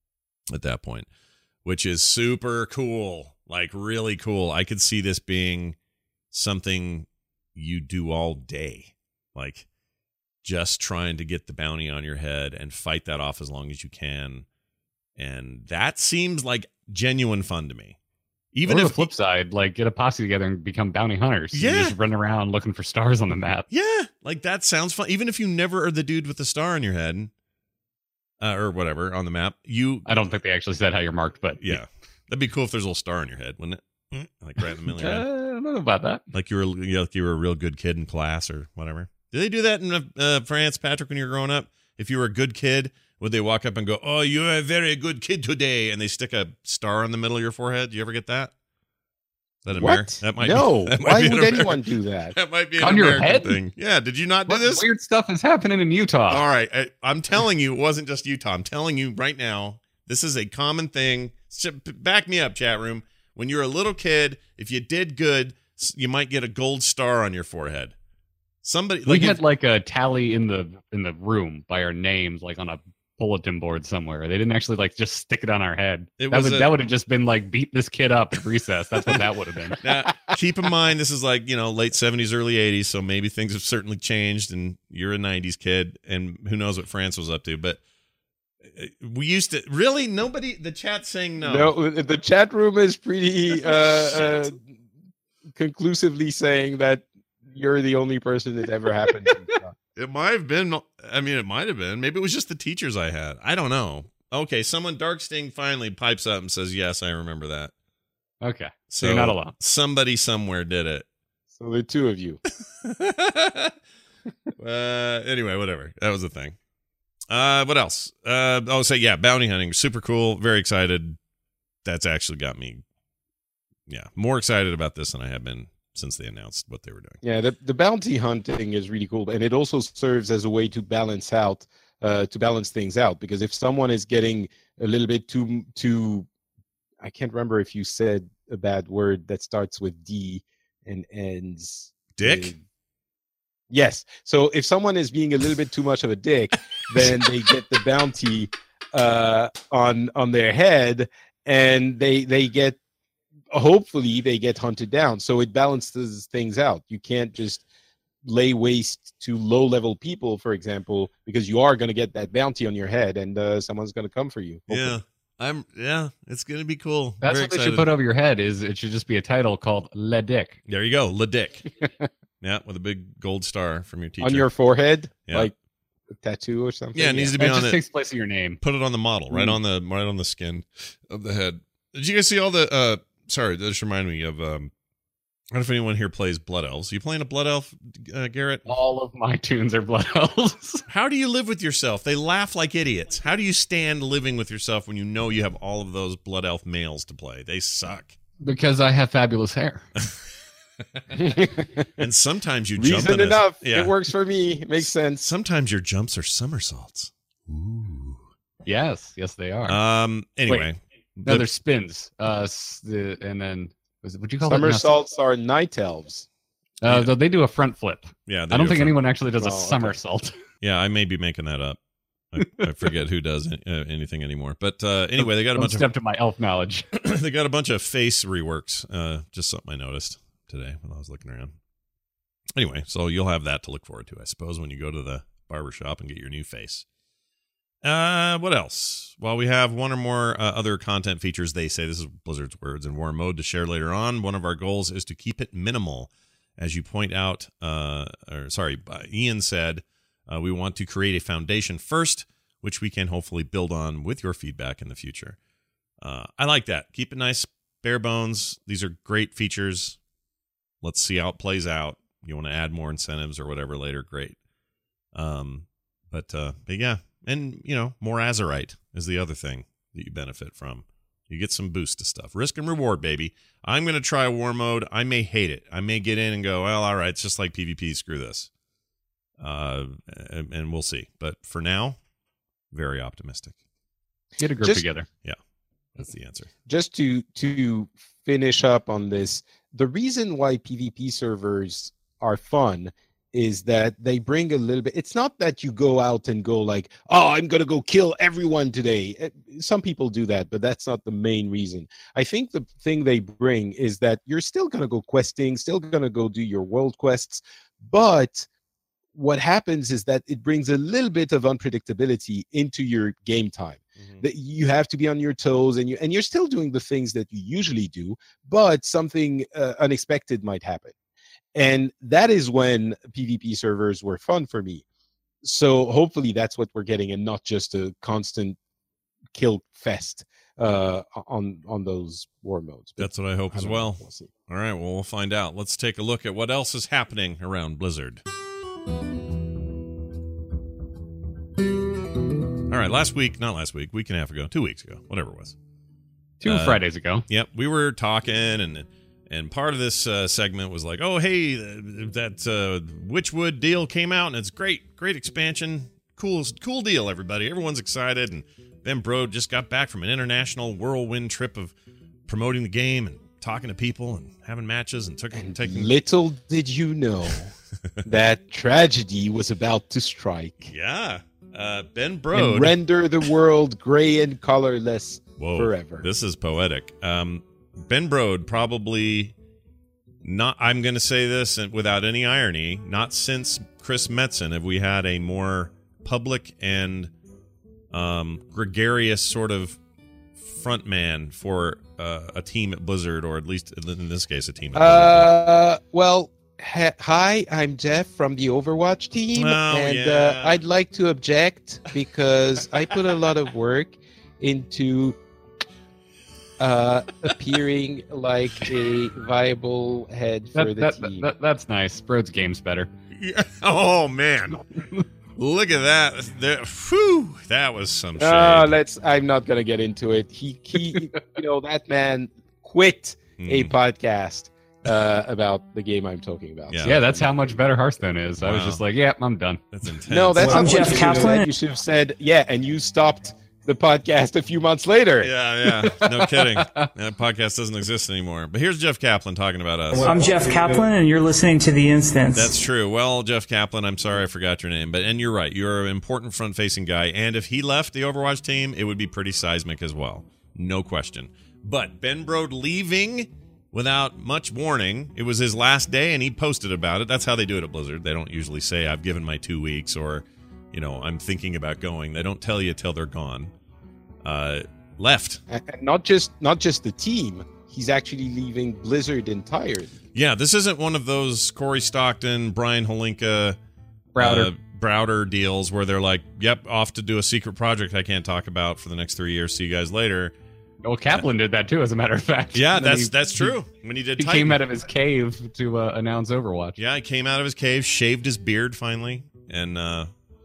at that point, which is super cool. Like really cool. I could see this being something you do all day. Like just trying to get the bounty on your head and fight that off as long as you can. And that seems like genuine fun to me. Even Even if the flip side, like get a posse together and become bounty hunters. You Yeah. just run around looking for stars on the map. Yeah, like that sounds fun. Even if you never are the dude with the star on your head, uh, or whatever on the map, you. I don't think they actually said how you're marked, but Yeah, that'd be cool if there's a little star on your head, wouldn't it? Like right in the middle of Uh, your head, I don't know about that. like you were you know, like you were a real good kid in class or whatever. Did they do that in uh, France, Patrick, when you were growing up? If you were a good kid, would they walk up and go, "Oh, you're a very good kid today," and they stick a star in the middle of your forehead? Do you ever get that? Is that American? What? That might no. Be, that might Why be an would American- anyone do that? That might be an On your American head? thing. Yeah. Did you not do What this? weird stuff is happening in Utah? All right. I, I'm telling you, it wasn't just Utah. I'm telling you right now, this is a common thing. So, p- back me up, chat room. When you're a little kid, if you did good, s- you might get a gold star on your forehead. Somebody we like had if- like a tally in the in the room by our names, like on a bulletin board somewhere. They didn't actually like just stick it on our head. It that was would a- that would have just been like beat this kid up at recess. That's what that would have been. now, keep in mind, this is like, you know, late seventies, early eighties, so maybe things have certainly changed, and you're a nineties kid, and who knows what France was up to. But uh, we used to really nobody. The chat's saying no. No, the chat room is pretty uh, uh, conclusively saying that you're the only person it ever happened to. It might have been. I mean, it might have been. Maybe it was just the teachers I had. I don't know. Okay, someone Dark Sting finally pipes up and says, "Yes, I remember that." Okay, So you're not alone. Somebody somewhere did it. So the two of you. uh, anyway, whatever. That was the thing. Uh, what else? Uh, I'll say yeah, bounty hunting, super cool. Very excited. That's actually got me. Yeah, more excited about this than I have been since they announced what they were doing. Yeah, the, the bounty hunting is really cool, and it also serves as a way to balance out, uh, to balance things out. Because if someone is getting a little bit too, too, I can't remember if you said a bad word that starts with D and ends Dick? with- Yes. So if someone is being a little bit too much of a dick, then they get the bounty uh, on on their head, and they they get hopefully they get hunted down. So it balances things out. You can't just lay waste to low level people, for example, because you are going to get that bounty on your head, and uh, someone's going to come for you. Hopefully. Yeah. I'm yeah, it's gonna be cool. That's Very what they excited. should put over your head. Is it should just be a title called Le Dick. There you go, Le Dick. Yeah, with a big gold star from your teacher. On your forehead, Yeah. like a tattoo or something. Yeah, it needs to be That on just it. takes place in your name. Put it on the model, right Mm. on the right on the skin of the head. Did you guys see all the uh sorry, that just reminded me of um I don't know if anyone here plays Blood Elves. Are you playing a Blood Elf, uh, Garrett? All of my tunes are Blood Elves. How do you live with yourself? They laugh like idiots. How do you stand living with yourself when you know you have all of those Blood Elf males to play? They suck. Because I have fabulous hair. And sometimes you jump Reason in a- enough. yeah. It works for me. Makes sense. Sometimes your jumps are somersaults. Ooh. Yes, yes, they are. Um. Anyway, no, the- they're spins. Uh, s- the, and then was it, would you call it? Somersaults are night elves. Uh, though they do a front flip. yeah. they I don't do think a front- anyone actually does a Oh, okay. somersault. Yeah, I may be making that up. I, I forget who does uh, anything anymore. But uh, anyway, they got a Don't bunch step to my elf knowledge. of they got a bunch of face reworks. Uh, just something I noticed today when I was looking around. Anyway, so you'll have that to look forward to, I suppose, when you go to the barbershop and get your new face. Uh, what else? Well, we have one or more uh, other content features. They say this is Blizzard's words in War Mode to share later on. One of our goals is to keep it minimal, as you point out. Uh, or sorry, uh, Ian said uh, we want to create a foundation first, which we can hopefully build on with your feedback in the future. Uh, I like that. Keep it nice, bare bones. These are great features. Let's see how it plays out. You want to add more incentives or whatever later, great. Um, but uh, but yeah. And, you know, more Azerite is the other thing that you benefit from. You get some boost to stuff. Risk and reward, baby. I'm going to try war mode. I may hate it. I may get in and go, well, all right, it's just like PvP. Screw this. Uh, and, and we'll see. But for now, very optimistic. Get a group Just- together. That's the answer. Just to to finish up on this, the reason why PvP servers are fun is that they bring a little bit. It's not that you go out and go like, oh, I'm going to go kill everyone today. Eh, Some people do that, but that's not the main reason. I think the thing they bring is that you're still going to go questing, still going to go do your world quests. But what happens is that it brings a little bit of unpredictability into your game time. That you have to be on your toes, and you and you're still doing the things that you usually do, but something uh, unexpected might happen. And that is when PvP servers were fun for me. So hopefully that's what we're getting, and not just a constant kill fest uh, on on those war modes. But That's what I hope I as don't know. well. We'll see. All right, well, we'll find out. Let's take a look at what else is happening around Blizzard. All right, last week, not last week, week and a half ago, two weeks ago, whatever it was. Two Uh, Fridays ago. Yep, we were talking, and and part of this uh, segment was like, oh, hey, that uh, Witchwood deal came out, and it's great, great expansion, cool, cool deal, everybody. Everyone's excited, and Ben Brode just got back from an international whirlwind trip of promoting the game and talking to people and having matches and took, And taking. little did you know that tragedy was about to strike Yeah, uh, Ben and Brode. render the world gray and colorless Whoa, forever. This is poetic. Um, Ben Brode probably not. I'm going to say this without any irony. Not since Chris Metzen have we had a more public and um, gregarious sort of front man for uh, a team at Blizzard, or at least in this case, a team at Blizzard. Uh, well, ha- hi, I'm Jeff from the Overwatch team, Oh, and yeah. uh, I'd like to object because I put a lot of work into uh, appearing like a viable head for That, the that, team. that, that's nice. Brode's game's better. Yeah. Oh man, look at that! There, whew, that was some shade. Uh, let's. I'm not gonna get into it. He, he, you know, that man quit a Hmm. podcast uh, about the game I'm talking about. Yeah. Yeah, that's how much better Hearthstone is. I was Wow. just like, yeah, I'm done. That's intense. No, that's I'm not Jeff what you should have Kaplan. said. You should have said, yeah, and you stopped the podcast a few months later. Yeah, yeah. No kidding. That podcast doesn't exist anymore. But here's Jeff Kaplan talking about us. I'm Jeff Kaplan, and you're listening to The Instance. That's true. Well, Jeff Kaplan, I'm sorry I forgot your name. But and you're right. You're an important front-facing guy. And if he left the Overwatch team, it would be pretty seismic as well. No question. But Ben Brode leaving without much warning. It was his last day, and he posted about it. That's how they do it at Blizzard. They don't usually say, I've given my two weeks, or, you know, I'm thinking about going. They don't tell you till they're gone. Uh, left. And not just not just the team. He's actually leaving Blizzard entirely. Yeah, this isn't one of those Corey Stockton, Brian Holinka, Browder. Uh, Browder deals where they're like, yep, off to do a secret project I can't talk about for the next three years. See you guys later. Well, Kaplan did that too, as a matter of fact. Yeah, And then that's he- that's true. When he did He Titan. came out of his cave to uh, announce Overwatch. Yeah, he came out of his cave, shaved his beard finally, and uh,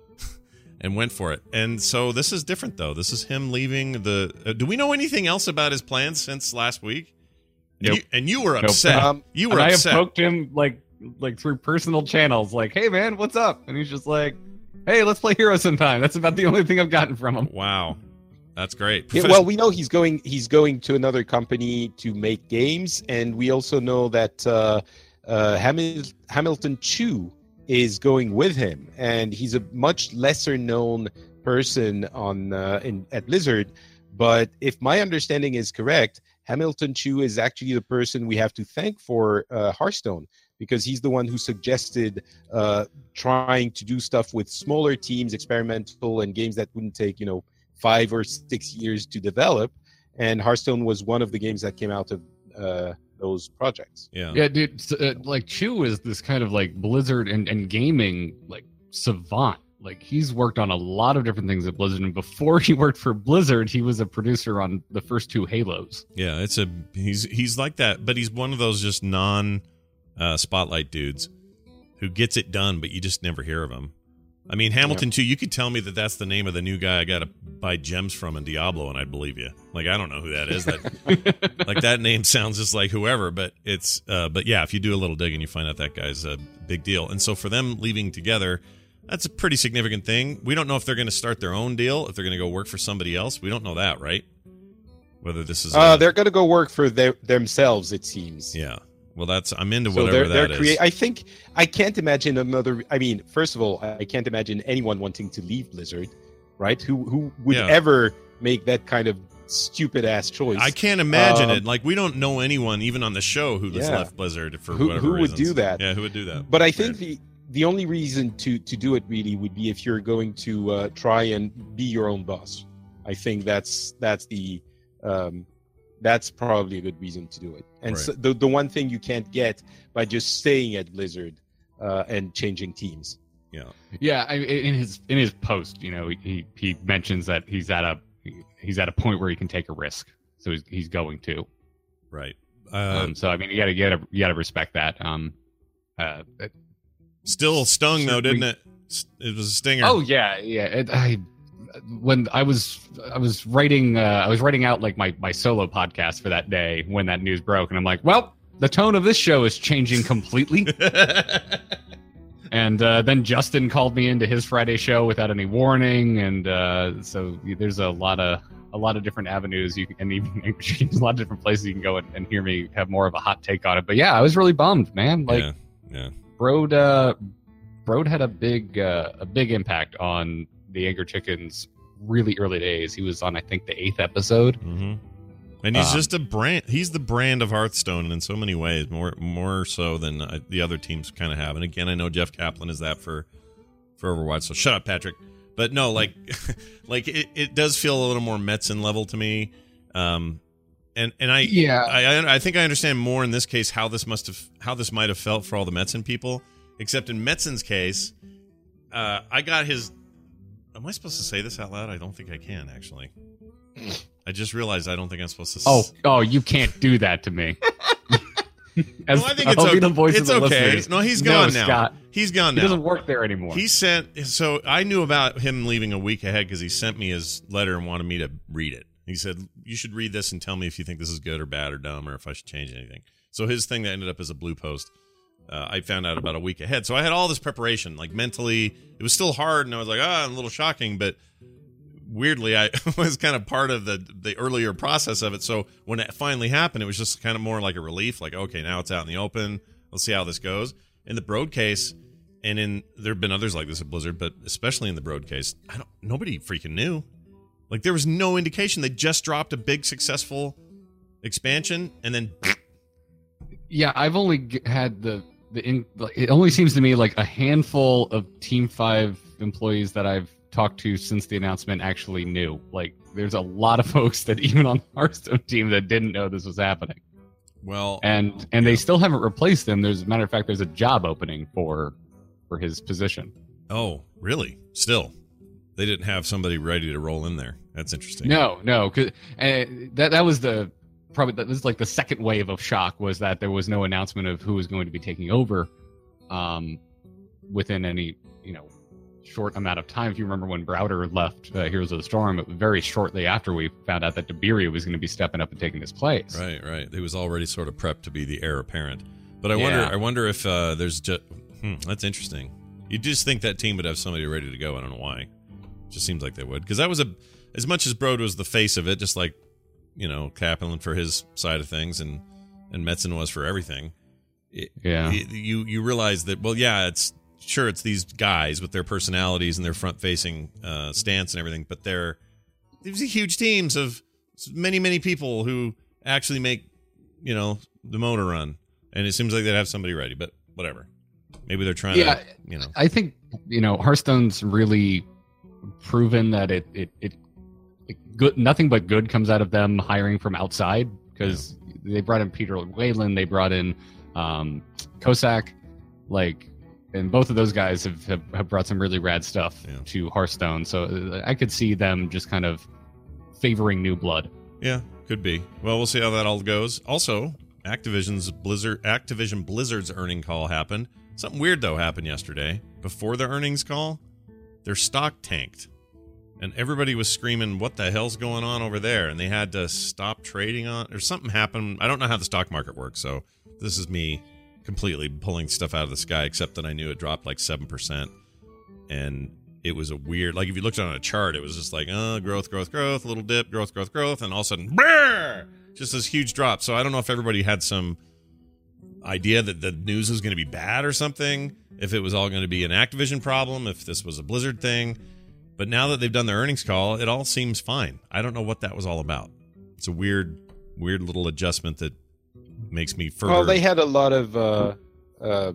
and went for it. And so this is different, though. This is him leaving the. Uh, do we know anything else about his plans since last week? And, Nope. you, and you were Nope. upset. Um, you were And I have upset. poked him like like through personal channels, like, "Hey man, what's up?" And he's just like, "Hey, let's play Hero sometime." That's about the only thing I've gotten from him. Wow, that's great. Yeah, Profes- well, we know he's going. He's going to another company to make games, and we also know that uh, uh, Hamil- Hamilton Chu is going with him, and he's a much lesser known person on uh, in at Blizzard. But if my understanding is correct, Hamilton Chu is actually the person we have to thank for uh, Hearthstone, because he's the one who suggested uh, trying to do stuff with smaller teams, experimental, and games that wouldn't take, you know, five or six years to develop. And Hearthstone was one of the games that came out of uh, those projects. yeah. Yeah, dude. s- Uh, like Chu is this kind of like Blizzard and, and gaming like savant. Like he's worked on a lot of different things at Blizzard, and before he worked for Blizzard, he was a producer on the first two Halos. Yeah, it's a he's he's like that, but he's one of those just non uh, spotlight dudes who gets it done, but you just never hear of him. I mean, Hamilton too. You could tell me that that's the name of the new guy I got to buy gems from in Diablo, and I'd believe you. Like I don't know who that is. That like that name sounds just like whoever, but it's uh, but yeah, if you do a little digging, you find out that guy's a big deal. And so for them leaving together, that's a pretty significant thing. We don't know if they're going to start their own deal, if they're going to go work for somebody else. We don't know that, right? Whether this is Uh, a- they're going to go work for their, themselves, it seems. yeah. Well, that's I'm into So whatever they're, they're that is. crea- I think I can't imagine another. I mean, first of all, I can't imagine anyone wanting to leave Blizzard, right? Who who would Yeah. ever make that kind of stupid ass choice? I can't imagine Um, it. Like we don't know anyone, even on the show, who has Yeah. left Blizzard for Who- whatever who would reasons. do that? Yeah, who would do that? But I think the the only reason to to do it really would be if you're going to uh, try and be your own boss. I think that's that's the um, that's probably a good reason to do it. And so Right. the the one thing you can't get by just staying at Blizzard uh, and changing teams. Yeah, Yeah, I, in his in his post, you know, he he mentions that he's at a he's at a point where he can take a risk, so he's he's going to. right. Uh, Um, so I mean, you gotta you gotta you gotta respect that. Um, uh, it- still stung though, certainly- didn't it? S- It was a stinger. oh yeah, yeah. It, I when I was I was writing uh, I was writing out like my my solo podcast for that day when that news broke, and I'm like, well, the tone of this show is changing completely. And uh, then Justin called me into his Friday show without any warning, and uh, so there's a lot of a lot of different avenues you can, and even there's a lot of different places you can go and, and hear me have more of a hot take on it. But yeah, I was really bummed, man. Like yeah, yeah. Brode, uh, Brode had a big uh, a big impact on the Angry Chickens really early days. He was on, I think, the eighth episode. hmm And he's Um, just a brand. He's the brand of Hearthstone in so many ways, more more so than uh, the other teams kind of have. And again, I know Jeff Kaplan is that for for Overwatch. So shut up, Patrick. But no, like like it, it does feel a little more Metzen level to me. Um, and and I Yeah. I I I think I understand more in this case how this must have how this might have felt for all the Metzen people. Except in Metzen's case, uh, I got his. Am I supposed to say this out loud? I don't think I can actually. I just realized I don't think I'm supposed to. s- Oh, oh, you can't do that to me. As, no, I think it's I'll okay. be the voice it's of the okay. listeners. No, he's No, gone now. Scott. He's gone He now. doesn't work there anymore. He sent. So I knew about him leaving a week ahead because he sent me his letter and wanted me to read it. He said, "You should read this and tell me if you think this is good or bad or dumb or if I should change anything." So his thing that ended up as a blue post, uh, I found out about a week ahead. So I had all this preparation, like mentally. It was still hard, and I was like, ah, a little shocking, but weirdly, I was kind of part of the the earlier process of it. So when it finally happened, it was just kind of more like a relief. Like, okay, now it's out in the open. Let's see how this goes. In the Broad case, and in there have been others like this at Blizzard, but especially in the Broad case, I don't. Nobody freaking knew. Like, there was no indication. They just dropped a big successful expansion, and then. Yeah, I've only g- had the the. In, it only seems to me like a handful of Team Five employees that I've talked to since the announcement actually knew. Like, there's a lot of folks that even on the Hearthstone team that didn't know this was happening. Well, and and yeah. they still haven't replaced him. There's, as a matter of fact, there's a job opening for for his position. Oh, really? Still, they didn't have somebody ready to roll in there. That's interesting. No, no, cause, uh, that that was the probably that was like the second wave of shock, was that there was no announcement of who was going to be taking over um, within any you know short amount of time. If you remember when Browder left uh, Heroes of the Storm, it was very shortly after we found out that Deberia was going to be stepping up and taking his place. Right, right. He was already sort of prepped to be the heir apparent. But I yeah. wonder, I wonder if uh, there's just. Hmm, that's interesting. You just think that team would have somebody ready to go. I don't know why. It just seems like they would, because that was a as much as Broad was the face of it, just like you know Kaplan for his side of things, and and Metzen was for everything. It, yeah. It, you you realize that well, yeah, it's. Sure, it's these guys with their personalities and their front-facing uh, stance and everything, but they're these are huge teams of many, many people who actually make, you know, the motor run. And it seems like they'd have somebody ready, but whatever. Maybe they're trying yeah, to, you know. I think, you know, Hearthstone's really proven that it it, it, it good nothing but good comes out of them hiring from outside, because yeah. they brought in Peter Whalen, they brought in um, Cossack, like. And both of those guys have, have, have brought some really rad stuff yeah. to Hearthstone. So I could see them just kind of favoring new blood. Yeah, could be. Well, we'll see how that all goes. Also, Activision's Blizzard, Activision Blizzard's earnings call happened. Something weird, though, happened yesterday. Before the earnings call, their stock tanked. And everybody was screaming, what the hell's going on over there? And they had to stop trading on, or something happened. I don't know how the stock market works, so this is me completely pulling stuff out of the sky, except that I knew it dropped like seven percent. And it was a weird, like if you looked on a chart, it was just like, uh, growth, growth, growth, a little dip, growth, growth, growth, and all of a sudden, brrr, just this huge drop. So I don't know if everybody had some idea that the news was going to be bad or something, if it was all going to be an Activision problem, if this was a Blizzard thing. But now that they've done their earnings call, it all seems fine. I don't know what that was all about. It's a weird, weird little adjustment that makes me further. Well, they had a lot of uh, uh,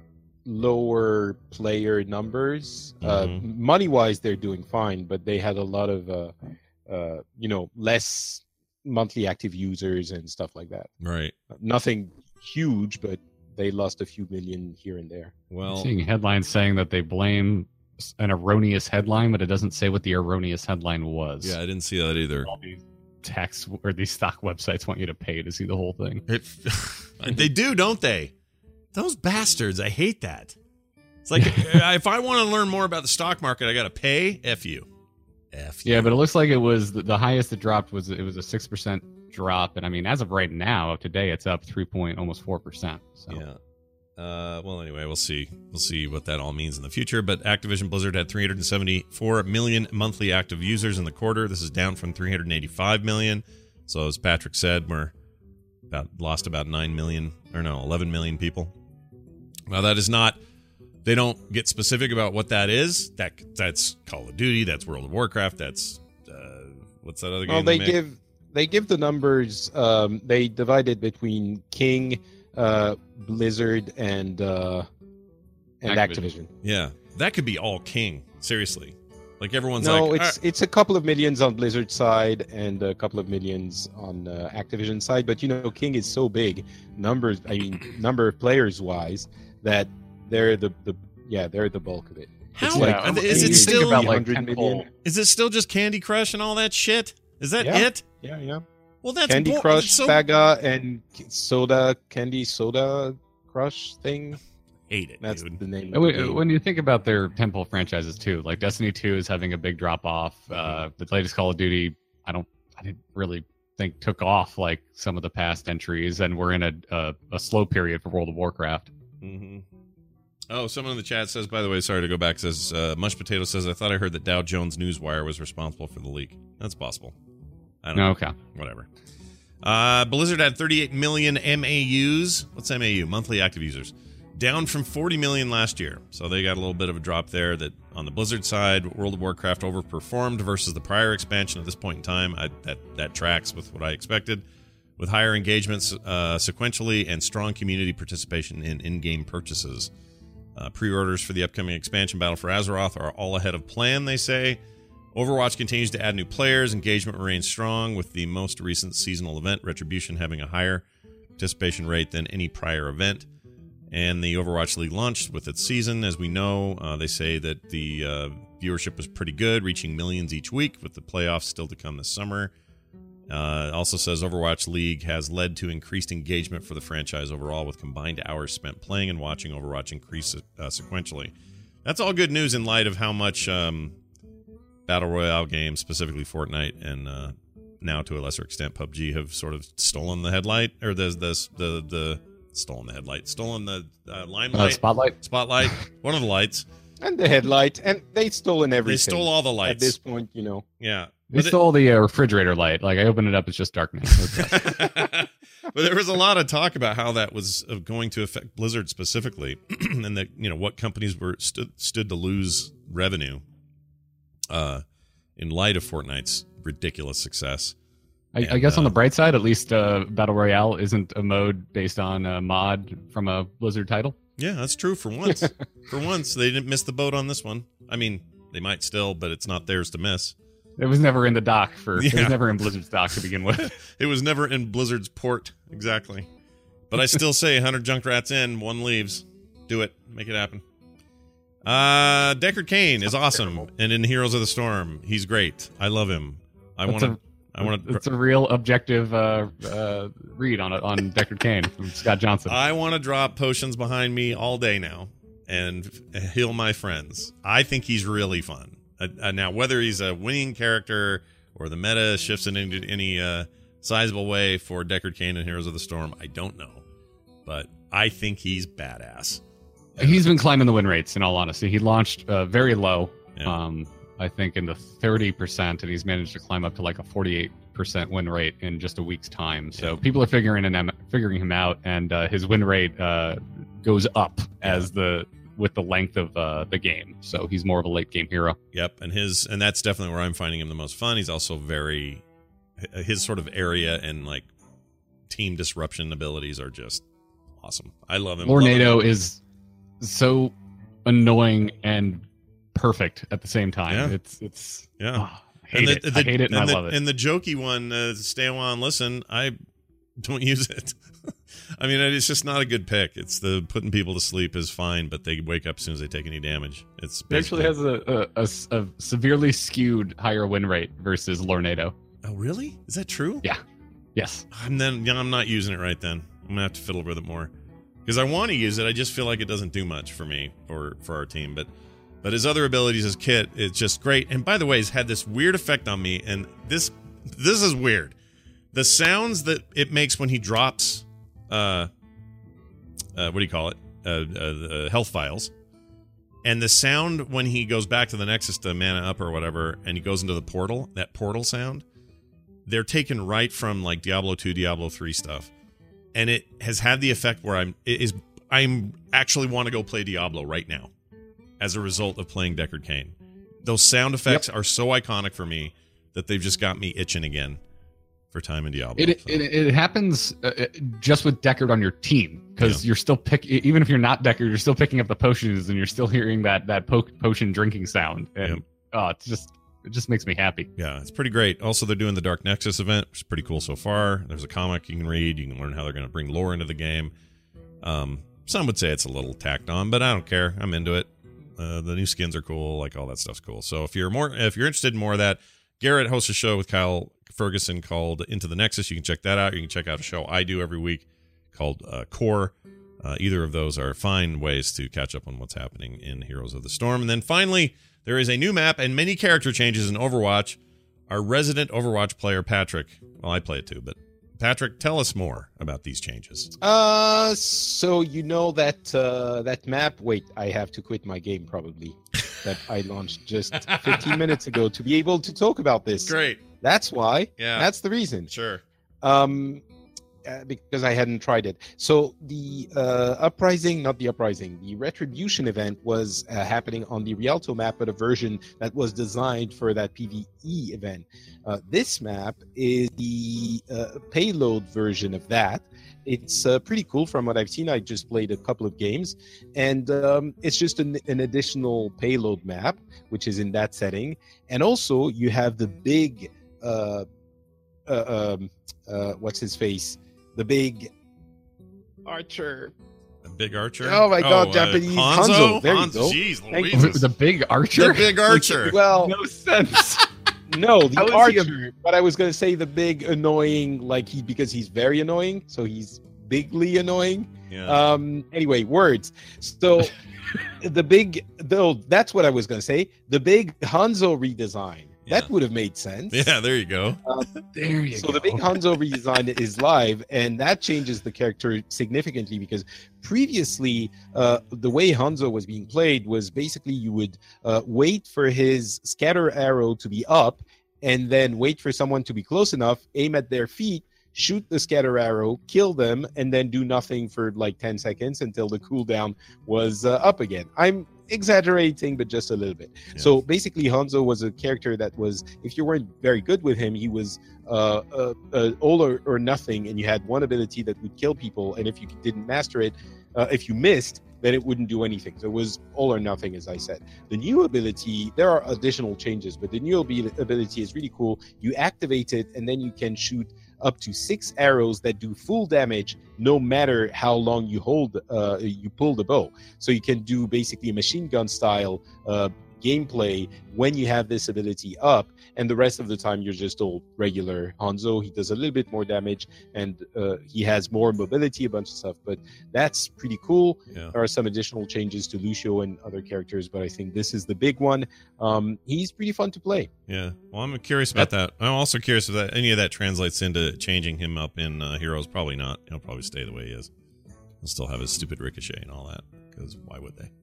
lower player numbers. Mm-hmm. Uh, money-wise, they're doing fine, but they had a lot of, uh, uh, you know, less monthly active users and stuff like that. Right. Nothing huge, but they lost a few million here and there. Well, I'm seeing headlines saying that they blame an erroneous headline, but it doesn't say what the erroneous headline was. Yeah, I didn't see that either. All these tax or these stock websites want you to pay to see the whole thing. It, they do, don't they? Those bastards! I hate that. It's like if I want to learn more about the stock market, I got to pay. F you. F you. Yeah, but it looks like it was the, the highest it dropped was it was a six percent drop, and I mean, as of right now, today it's up three point almost four percent. So. Yeah. Uh, well, anyway, we'll see. We'll see what that all means in the future. But Activision Blizzard had three hundred seventy-four million monthly active users in the quarter. This is down from three hundred eighty-five million. So as Patrick said, we're about lost about nine million, or no, eleven million people. Now that is not. They don't get specific about what that is. That that's Call of Duty. That's World of Warcraft. That's uh, what's that other game? Well, they, they give they give the numbers. Um, they divide it between King, uh, Blizzard, and uh, and Activision. Activision. Yeah, that could be all King. Seriously, like everyone's no, like, it's ah. it's a couple of millions on Blizzard side and a couple of millions on uh, Activision side. But you know, King is so big, numbers. I mean, number of players wise, that they're the, the yeah they're the bulk of it. How It's like, like, is you it think still about, like, one hundred million? is it still just Candy Crush and all that shit? Is that Yeah. it? Yeah, yeah. Well, that's Candy bull- Crush, so Saga, and Soda Candy Soda Crush thing. hate it, That's dude. the name. And Of the when game. when you think about their tentpole franchises too, like Destiny two is having a big drop off. Uh, the latest Call of Duty, I don't, I didn't really think took off like some of the past entries, and we're in a a, a slow period for World of Warcraft. Mm-hmm. Oh, someone in the chat says, by the way, sorry to go back, says, uh, Mush Potato says, I thought I heard that Dow Jones Newswire was responsible for the leak. That's possible. I don't know. Okay. Whatever. Uh, Blizzard had thirty-eight million M A Us. What's M A U? Monthly active users. Down from forty million last year. So they got a little bit of a drop there. That on the Blizzard side, World of Warcraft overperformed versus the prior expansion at this point in time. I, that, that tracks with what I expected. With higher engagements uh, sequentially and strong community participation in in-game purchases. Uh, pre-orders for the upcoming expansion Battle for Azeroth are all ahead of plan, they say. Overwatch continues to add new players. Engagement remains strong, with the most recent seasonal event, Retribution, having a higher participation rate than any prior event. And the Overwatch League launched with its season. As we know, uh, they say that the uh, viewership was pretty good, reaching millions each week, with the playoffs still to come this summer. Uh, also says Overwatch League has led to increased engagement for the franchise overall, with combined hours spent playing and watching Overwatch increase uh, sequentially. That's all good news in light of how much um, Battle Royale games, specifically Fortnite and uh, now to a lesser extent P U B G, have sort of stolen the headlight, or the the the, the stolen the headlight, stolen the uh, limelight, Uh, spotlight. spotlight, one of the lights. And the headlight, and they've stolen everything. They stole all the lights at this point, you know. Yeah. They But it- stole the uh, refrigerator light. Like, I open it up, it's just darkness. But there was a lot of talk about how that was uh, going to affect Blizzard specifically, and that, you know, what companies were stood stood to lose revenue uh, in light of Fortnite's ridiculous success. I, I And, guess on uh, the bright side, at least uh, Battle Royale isn't a mode based on a mod from a Blizzard title. Yeah, that's true for once. For once, they didn't miss the boat on this one. I mean, they might still, but it's not theirs to miss. It was never in the dock for. It Yeah. was never in Blizzard's dock to begin with. It was never in Blizzard's port, exactly. But I still say one hundred Junkrats in, one leaves. Do it. Make it happen. Uh, Deckard Cain is awesome, and in Heroes of the Storm, he's great. I love him. I That's want to. a- I want to. It's a real objective uh, uh, read on on Deckard Cain from Scott Johnson. I want to drop potions behind me all day now and f- heal my friends. I think he's really fun. Uh, uh, now, whether he's a winning character or the meta shifts in any, any uh, sizable way for Deckard Cain and Heroes of the Storm, I don't know. But I think he's badass. He's been climbing the win rates, in all honesty. He launched uh, very low, Yeah. um, I think in the thirty percent, and he's managed to climb up to like a forty-eight percent win rate in just a week's time. So Yeah. people are figuring him, figuring him out, and uh, his win rate uh, goes up as the with the length of uh, the game. So he's more of a late game hero. Yep, and his and that's definitely where I'm finding him the most fun. He's also very his sort of area and like team disruption abilities are just awesome. I love him. Love him. Lornado is so annoying and perfect at the same time. Yeah. It's it's Yeah. oh, I hate And the- it. the- I hate it and, I the, love it. And the jokey one, uh, stay on, listen, I don't use it. I mean, it's just not a good pick. It's the putting people to sleep is fine, but they wake up as soon as they take any damage. It's It actually basically- has a, a, a s- a severely skewed higher win rate versus Lornado. Oh, really? Is that true? Yeah. Yes. I'm then. Yeah, I'm not using it right then. I'm gonna have to fiddle with it more because I want to use it. I just feel like it doesn't do much for me or for our team. But but his other abilities as Kit, it's just great. And by the way, he's had this weird effect on me. And this this is weird. The sounds that it makes when he drops, uh, uh what do you call it? Uh, uh, uh, health files. And the sound when he goes back to the Nexus to mana up or whatever, and he goes into the portal, that portal sound, they're taken right from like Diablo two, Diablo three stuff. And it has had the effect where I'm it is I'm actually want to go play Diablo right now as a result of playing Deckard Cain. Those sound effects are so iconic for me that they've just got me itching again for time in Diablo. It So, it, it happens uh, it- just with Deckard on your team because Yeah. you're still pick e, even if you're not Deckard, you're still picking up the potions and you're still hearing that that po- potion drinking sound. And oh, it's just it just makes me happy. yeah, it's pretty great. Also, they're doing the Dark Nexus event, which is pretty cool so far. There's a comic you can read. You can learn how they're going to bring lore into the game. Um, some would say it's a little tacked on, but I don't care. I'm into it. Uh, the new skins are cool. Like all that stuff's cool. So if you're more, if you're interested in more of that, Garrett hosts a show with Kyle Ferguson called Into the Nexus. You can check that out. You can check out a show I do every week called uh, Core. Uh, either of those are fine ways to catch up on what's happening in Heroes of the Storm. And then finally, there is a new map and many character changes in Overwatch. Our resident Overwatch player, Patrick, well, I play it too, but Patrick, tell us more about these changes. Uh, so you know that uh, that map. Wait, I have to quit my game probably. That I launched just fifteen minutes ago to be able to talk about this. Great. That's why. Yeah. That's the reason. Sure. Um, uh, because I hadn't tried it. So the uh, uprising, not the uprising, the retribution event was uh, happening on the Rialto map, but a version that was designed for that PvE event. Uh, this map is the uh, payload version of that. It's uh, pretty cool from what I've seen. I just played a couple of games, and um, it's just an, an additional payload map, which is in that setting. And also, you have the big, uh, uh, um, uh, what's his face? The big archer. A big archer? Oh my god, uh, Japanese Hanzo? Hanzo. There Hanzo? you go. Jeez, Thank you. Louises. The big archer. The big archer. Well, No sense. no, How the is he archer. But I was going to say the big annoying, like he because he's very annoying, so he's bigly annoying. Yeah. Um. Anyway, words. So the big, though, that's what I was going to say. The big Hanzo redesign. Yeah. That would have made sense. yeah, there you go. There you So go. the big Hanzo redesign is live, and that changes the character significantly because previously, uh, the way Hanzo was being played was basically you would uh, wait for his scatter arrow to be up, and then wait for someone to be close enough, aim at their feet, shoot the scatter arrow, kill them, and then do nothing for like ten seconds until the cooldown was uh, up again. I'm exaggerating, but just a little bit. Yeah. So basically, Hanzo was a character that was, if you weren't very good with him, he was uh, uh, uh, all or, or nothing, and you had one ability that would kill people, and if you didn't master it, uh, if you missed, then it wouldn't do anything. So it was all or nothing, as I said. The new ability, there are additional changes, but the new ability is really cool. You activate it, and then you can shoot up to six arrows that do full damage no matter how long you hold uh you pull the bow. So you can do basically a machine gun style uh gameplay when you have this ability up, and the rest of the time you're just all regular Hanzo. He does a little bit more damage, and uh, he has more mobility, a bunch of stuff, but that's pretty cool. Yeah. There are some additional changes to Lucio and other characters, but I think this is the big one. Um, he's pretty fun to play. Yeah. Well, I'm curious about that. I'm also curious if that any of that translates into changing him up in uh, Heroes. Probably not. He'll probably stay the way he is. He'll still have his stupid ricochet and all that, because why would they?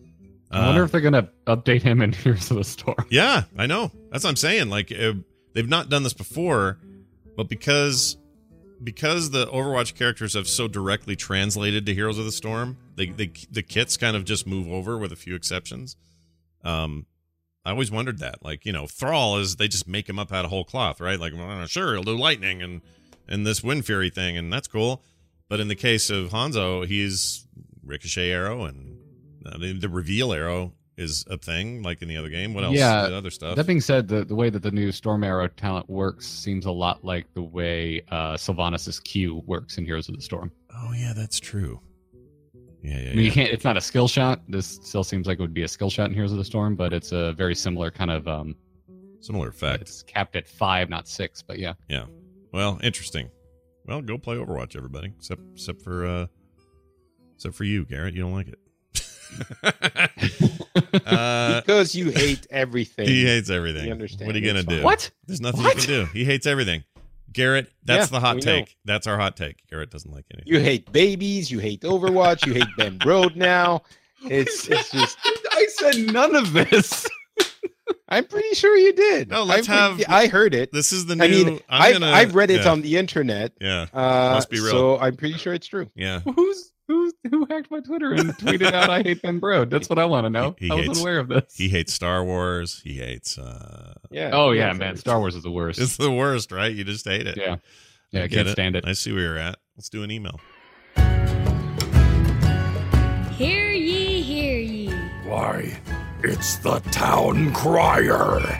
I wonder Uh, if they're gonna update him in Heroes of the Storm. Yeah, I know. That's what I'm saying. Like uh, they've not done this before, but because because the Overwatch characters have so directly translated to Heroes of the Storm, they, they the kits kind of just move over with a few exceptions. Um, I always wondered that. Like, you know, Thrall is they just make him up out of whole cloth, right? Like, well, sure, he'll do lightning and and this Wind Fury thing, and that's cool. But in the case of Hanzo, he's ricochet arrow, and I mean, the reveal arrow is a thing, like in the other game. What else? Yeah, The other stuff. That being said, the, the way that the new Storm Arrow talent works seems a lot like the way uh, Sylvanas' Q works in Heroes of the Storm. Oh yeah, that's true. Yeah, yeah, I yeah. mean, you can't. It's not a skill shot. This still seems like it would be a skill shot in Heroes of the Storm, but it's a very similar kind of. Um, Similar effect. it's capped at five, not six, but yeah. Yeah. Well, interesting. Well, go play Overwatch, everybody. Except, except for, uh, except for you, Garrett. You don't like it. uh, Because you hate everything. he hates everything. We understand. What are you gonna It's do? fine. What? There's nothing What? you can do. He hates everything. Garrett, that's Yeah, the hot we know. take. That's our hot take. Garrett doesn't like anything. You hate babies. You hate Overwatch. You hate Ben Brode now. It's it's just. I said none of this. I'm pretty sure you did. No, let's I'm pretty- have- I heard it. This is the new. I mean, I'm I've, gonna, I've read it yeah, on the internet. Yeah. Uh, Must be real. So I'm pretty sure it's true. Yeah. Who's who's who hacked my Twitter and tweeted out I hate Ben Brode? That's what I want to know. He- he I wasn't hates- aware of this. He hates Star Wars. He hates. uh Yeah. oh yeah, it's man, everything. Star Wars is the worst. It's the worst, right? You just hate it. yeah, yeah, I get can't it. stand it. I see where you're at. Let's do an email. Hear ye, hear ye. Why, it's the town crier.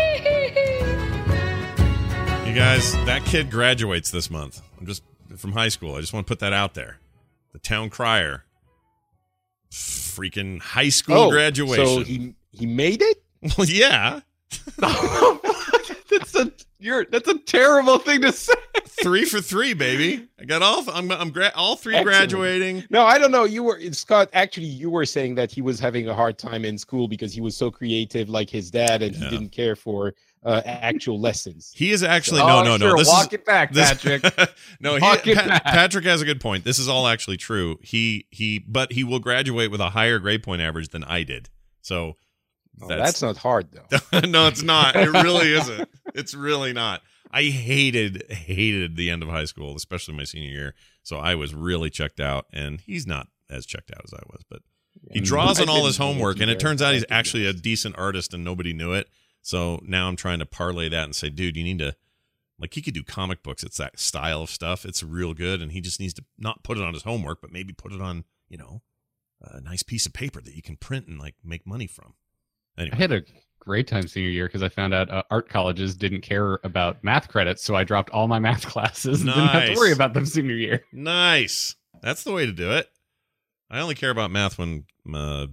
You guys, that kid graduates this month. I'm just from high school. I just want to put that out there. The town crier. Freaking high school Oh, graduation. So he he made it. Well, yeah. that's a you're that's a terrible thing to say. three for three, baby. I got all. I'm. I'm gra- all three Excellent. graduating. No, I don't know. You were Scott. Actually, you were saying that he was having a hard time in school because he was so creative, like his dad, and Yeah. he didn't care for uh, actual lessons. He is actually oh, no, no, no. sure. This Walk is it back, this, Patrick. no, he, Walk it Pa- back. Patrick has a good point. This is all actually true. He he, but he will graduate with a higher grade point average than I did. So Oh, that's, not hard though. no, it's not. It really isn't. It's really not. I hated hated the end of high school, especially my senior year. So I was really checked out, and he's not as checked out as I was. But he draws I on all didn't his know homework, and it either. turns out he's I actually a didn't. decent artist, and nobody knew it. So now I'm trying to parlay that and say, dude, you need to like he could do comic books. It's that style of stuff. It's real good, and he just needs to not put it on his homework, but maybe put it on, you know, a nice piece of paper that you can print and like make money from. Anyway. I had a great time senior year because I found out uh, art colleges didn't care about math credits, so I dropped all my math classes and didn't have to Nice. worry about them senior year. Nice. That's the way to do it. I only care about math when uh,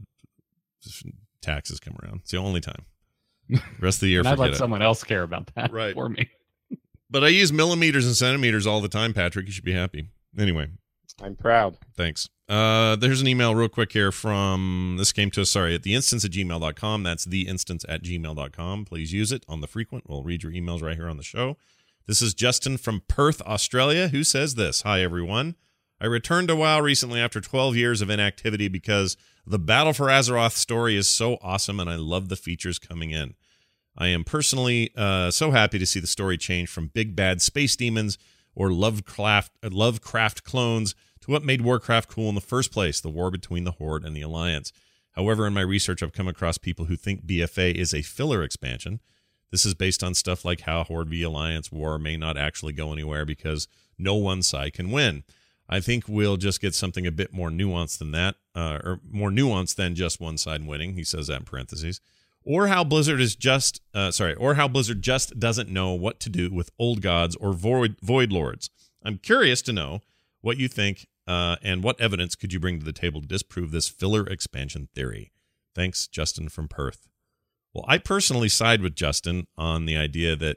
taxes come around. It's the only time. The rest of the year, And I'd forget let it. someone else care about that Right. for me. But I use millimeters and centimeters all the time, Patrick. You should be happy. Anyway, I'm proud. thanks. Uh, there's an email real quick here from, this came to us, sorry, at the instance at gmail dot com. That's the instance at gmail dot com. Please use it on the frequent. We'll read your emails right here on the show. This is Justin from Perth, Australia, who says this. Hi, everyone. I returned to WoW recently after twelve years of inactivity because the Battle for Azeroth story is so awesome and I love the features coming in. I am personally uh, so happy to see the story change from big bad space demons or Lovecraft, uh, Lovecraft clones to what made Warcraft cool in the first place, the war between the Horde and the Alliance. However, in my research, I've come across people who think B F A is a filler expansion. This is based on stuff like how Horde v Alliance war may not actually go anywhere because no one side can win. I think we'll just get something a bit more nuanced than that, uh, or more nuanced than just one side winning. He says that in parentheses. Or how Blizzard is just, uh, sorry, or how Blizzard just doesn't know what to do with old gods or void, void lords. I'm curious to know what you think, uh, and what evidence could you bring to the table to disprove this filler expansion theory? Thanks, Justin from Perth. Well, I personally side with Justin on the idea that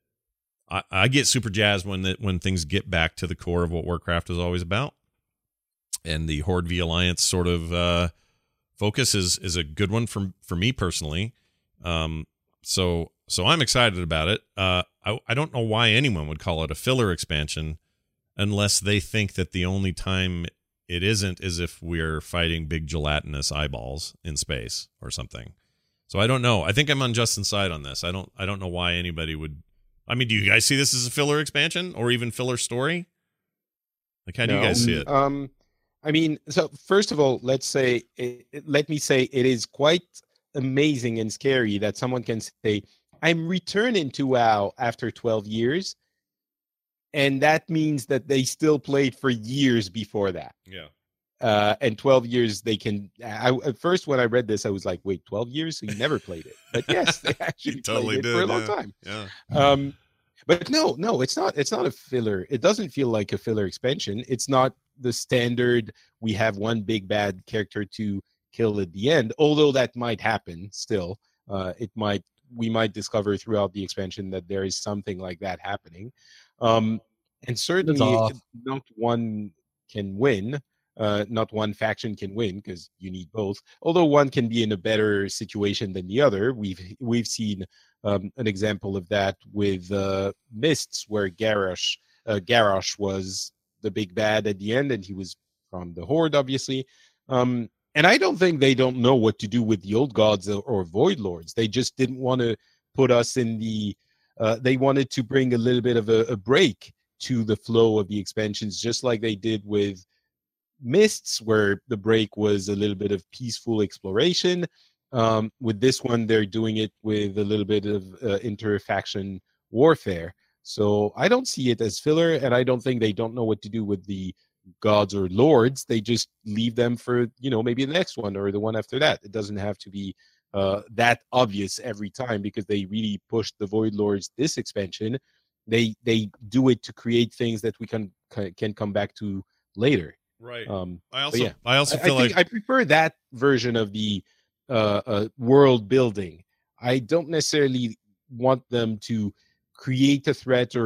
I, I get super jazzed when the, when things get back to the core of what Warcraft is always about, and the Horde v Alliance sort of uh, focus is is a good one for for me personally. Um, so so I'm excited about it. Uh, I I don't know why anyone would call it a filler expansion, unless they think that the only time it isn't is if we're fighting big gelatinous eyeballs in space or something. So I don't know. I think I'm on Justin's side on this. I don't I don't know why anybody would. I mean, do you guys see this as a filler expansion or even filler story? Like, how do you No. guys see it? Um, I mean, so first of all, let's say, it, it- let me say, it is quite amazing and scary that someone can say, "I'm returning to WoW after twelve years," and that means that they still played for years before that. Yeah. Uh, and twelve years they can. I, at first, when I read this, I was like, "Wait, twelve years? So you never played it?" But yes, they actually totally played it did, for a long yeah. time. Yeah. Um, but no, no, it's not. It's not a filler. It doesn't feel like a filler expansion. It's not the standard. We have one big bad character to kill at the end. Although that might happen. Still, uh, it might. We might discover throughout the expansion that there is something like that happening. Um, and certainly, off. not one can win. Uh, not one faction can win because you need both. Although one can be in a better situation than the other. We've we've seen um, an example of that with uh, Mists, where Garrosh uh, Garrosh was the big bad at the end, and he was from the Horde, obviously. Um, and I don't think they don't know what to do with the old gods or, or void lords. They just didn't want to put us in the. Uh, they wanted to bring a little bit of a, a break to the flow of the expansions, just like they did with Mists, where the break was a little bit of peaceful exploration. Um, with this one, they're doing it with a little bit of uh, inter-faction warfare. So I don't see it as filler, and I don't think they don't know what to do with the gods or lords. They just leave them for, you know, maybe the next one or the one after that. It doesn't have to be uh, that obvious every time, because they really pushed the Void Lords this expansion. They they do it to create things that we can can come back to later. Right. Um, I but also yeah. I also I, feel I think like I prefer that version of the uh, uh, world building. I don't necessarily want them to create a threat or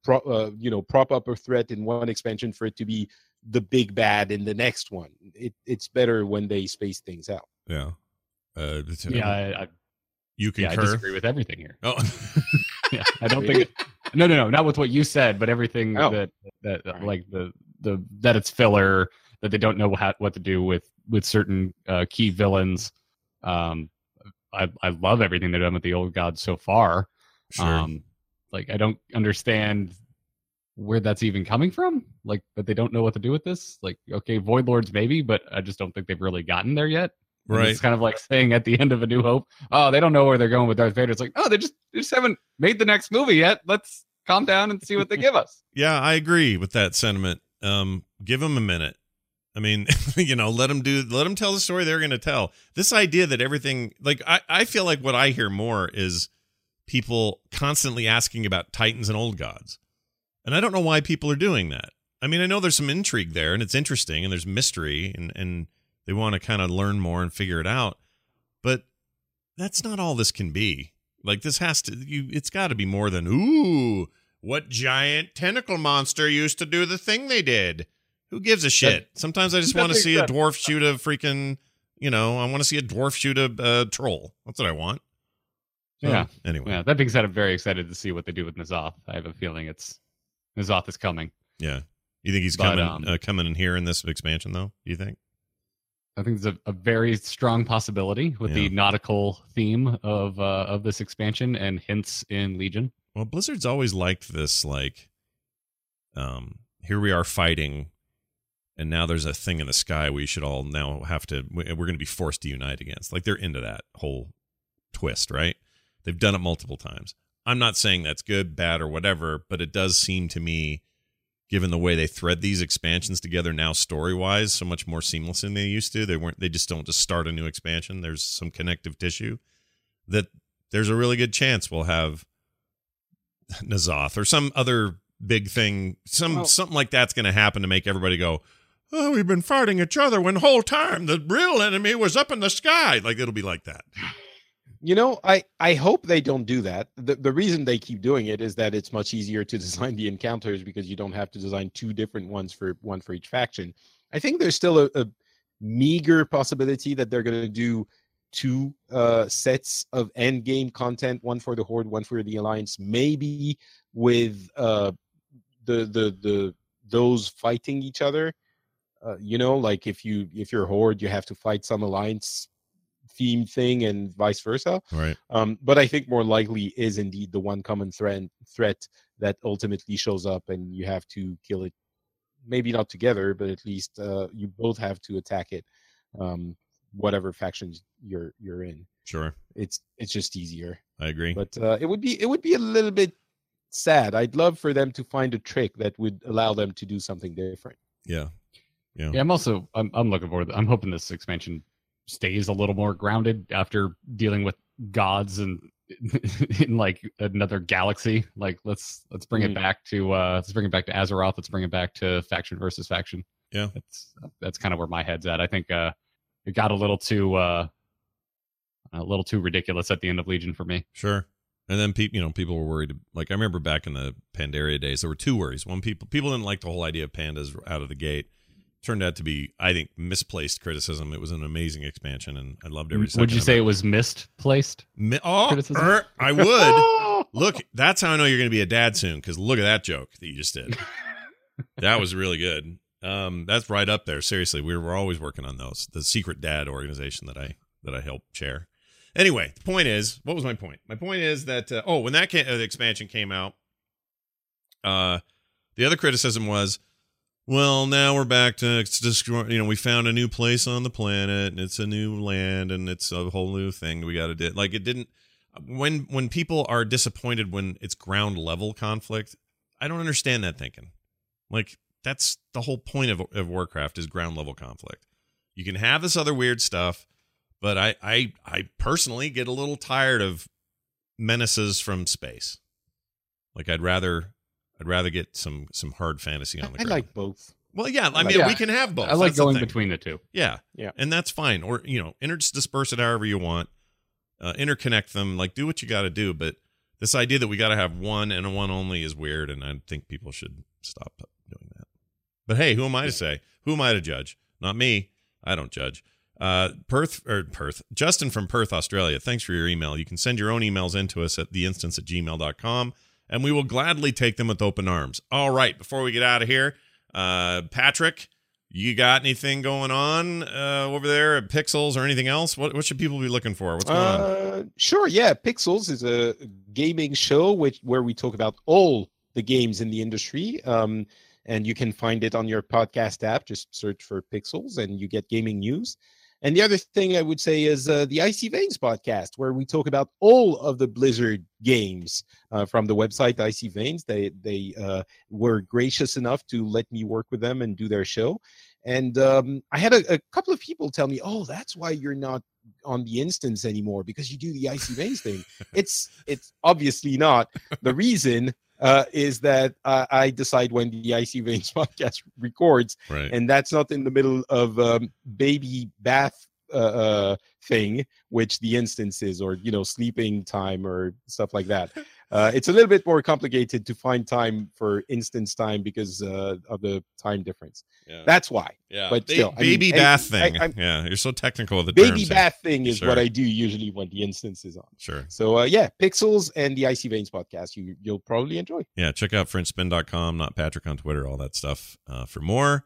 pro, uh, you know, prop up a threat in one expansion for it to be the big bad in the next one. It, it's better when they space things out. Yeah. Uh, Yeah, I, I, you yeah, I concur? disagree with everything here. Oh, Yeah, I don't think. No, no, no, not with what you said, but everything Oh. that that All right. like the the that it's filler, that they don't know how, what to do with with certain uh, key villains. Um, I I love everything they've done with the old gods so far. sure. Um, like I don't understand where that's even coming from. Like, but they don't know what to do with this. Like, okay, Void Lords maybe, but I just don't think they've really gotten there yet. And Right. It's kind of like saying at the end of A New Hope, oh, they don't know where they're going with Darth Vader. It's like, oh, they just they just haven't made the next movie yet. Let's calm down and see what they give us. Yeah, I agree with that sentiment. Um, give them a minute. I mean, you know, let them do, let them tell the story they're going to tell. This idea that everything, like, I, I feel like what I hear more is people constantly asking about Titans and old gods. And I don't know why people are doing that. I mean, I know there's some intrigue there and it's interesting and there's mystery and, and they want to kind of learn more and figure it out. But that's not all this can be. Like, this has to, you, it's got to be more than, ooh, what giant tentacle monster used to do the thing they did? Who gives a shit? Sometimes I just want to see a dwarf shoot a freaking, you know, I want to see a dwarf shoot a uh, troll. That's what I want. So, Yeah. Anyway. Yeah, that being said, I'm very excited to see what they do with N'Zoth. I have a feeling it's N'Zoth is coming. Yeah. You think he's But, coming um, uh, coming in here in this expansion, though? Do you think? I think there's a, a very strong possibility with Yeah. the nautical theme of uh, of this expansion and hints in Legion. Well, Blizzard's always liked this, like, um, here we are fighting, and now there's a thing in the sky we should all now have to, we're going to be forced to unite against. Like, they're into that whole twist, right? They've done it multiple times. I'm not saying that's good, bad, or whatever, but it does seem to me, given the way they thread these expansions together now story-wise, so much more seamless than they used to. They weren't. They just don't just start a new expansion. There's some connective tissue that there's a really good chance we'll have N'Zoth or some other big thing, some Well- something like that's going to happen to make everybody go, oh, we've been fighting each other when the whole time the real enemy was up in the sky. Like, it'll be like that. You know, I, I hope they don't do that. The, the reason they keep doing it is that it's much easier to design the encounters because you don't have to design two different ones for one for each faction. I think there's still a, a meager possibility that they're going to do two uh, sets of end game content, one for the Horde, one for the Alliance, maybe with uh, the the the those fighting each other. Uh, you know, like if you if you're Horde, you have to fight some Alliance theme thing and vice versa. Right. Um, but I think more likely is indeed the one common threat threat that ultimately shows up and you have to kill it. Maybe not together, but at least uh, you both have to attack it. Um, whatever factions you're you're in, Sure. it's it's just easier. I agree. But uh, it would be it would be a little bit sad. I'd love for them to find a trick that would allow them to do something different. yeah. Yeah. Yeah, I'm also I'm I'm looking forward. To, I'm hoping this expansion stays a little more grounded after dealing with gods and in like another galaxy. Like let's let's bring Mm. it back to uh let's bring it back to Azeroth. Let's bring it back to faction versus faction. Yeah. That's that's kind of where my head's at. I think uh it got a little too uh a little too ridiculous at the end of Legion for me. Sure. And then people, you know, people were worried. Like I remember back in the Pandaria days, there were two worries. One, people people didn't like the whole idea of pandas out of the gate. Turned out to be, I think, misplaced criticism. It was an amazing expansion, and I loved every second. Would you of say it. it was misplaced? Mi- oh, criticism? er, I would. Look, that's how I know you're going to be a dad soon. Because look at that joke that you just did. That was really good. Um, that's right up there. Seriously, we were always working on those. The Secret Dad organization that I that I helped chair. Anyway, the point is, what was my point? My point is that uh, oh, when that came, uh, the expansion came out, uh, the other criticism was, well, now we're back to it's just, you know, we found a new place on the planet and it's a new land and it's a whole new thing we got to do. Like it didn't. When when people are disappointed when it's ground level conflict, I don't understand that thinking. Like that's the whole point of of Warcraft is ground level conflict. You can have this other weird stuff, but I I I personally get a little tired of menaces from space. Like I'd rather I'd rather get some some hard fantasy on the I ground. like both. Well, yeah, I I mean like- we can have both. I like That's the going thing. between the two. Yeah. Yeah. And that's fine. Or, you know, interdisperse it however you want. Uh, interconnect them. Like, do what you got to do. But this idea that we got to have one and a one only is weird, and I think people should stop doing that. But hey, who am I to say? Who am I to judge? Not me. I don't judge. Uh, Perth or Perth. Justin from Perth, Australia. Thanks for your email. You can send your own emails in to us at the instance at gmail dot com, and we will gladly take them with open arms. All right, before we get out of here, uh, Patrick, you got anything going on uh, over there at Pixels or anything else? What what should people be looking for? What's going uh, on? Sure, yeah. Pixels is a gaming show which where we talk about all the games in the industry. Um, and you can find it on your podcast app. Just search for Pixels and you get gaming news. And the other thing I would say is uh, the Icy Veins podcast, where we talk about all of the Blizzard games uh, from the website Icy Veins. They they uh, were gracious enough to let me work with them and do their show. And um, I had a, a couple of people tell me, "Oh, that's why you're not on the instance anymore, because you do the Icy Veins thing." It's it's obviously not. The reason uh, is that uh, I decide when the Icy Veins podcast records, Right. and that's not in the middle of um, baby bath uh, uh, thing, which the instance is, or you know, sleeping time or stuff like that. Uh, it's a little bit more complicated to find time for instance time because uh, of the time difference. Yeah. That's why. Yeah, But Ba- still, I baby mean, bath I- thing. I- I'm- yeah, you're so technical with the Baby terms here. bath thing is Sure. what I do usually when the instance is on. Sure. So uh, yeah, Pixels and the Icy Veins podcast, you you'll probably enjoy. Yeah, check out french spin dot com, not Patrick on Twitter, all that stuff uh, for more.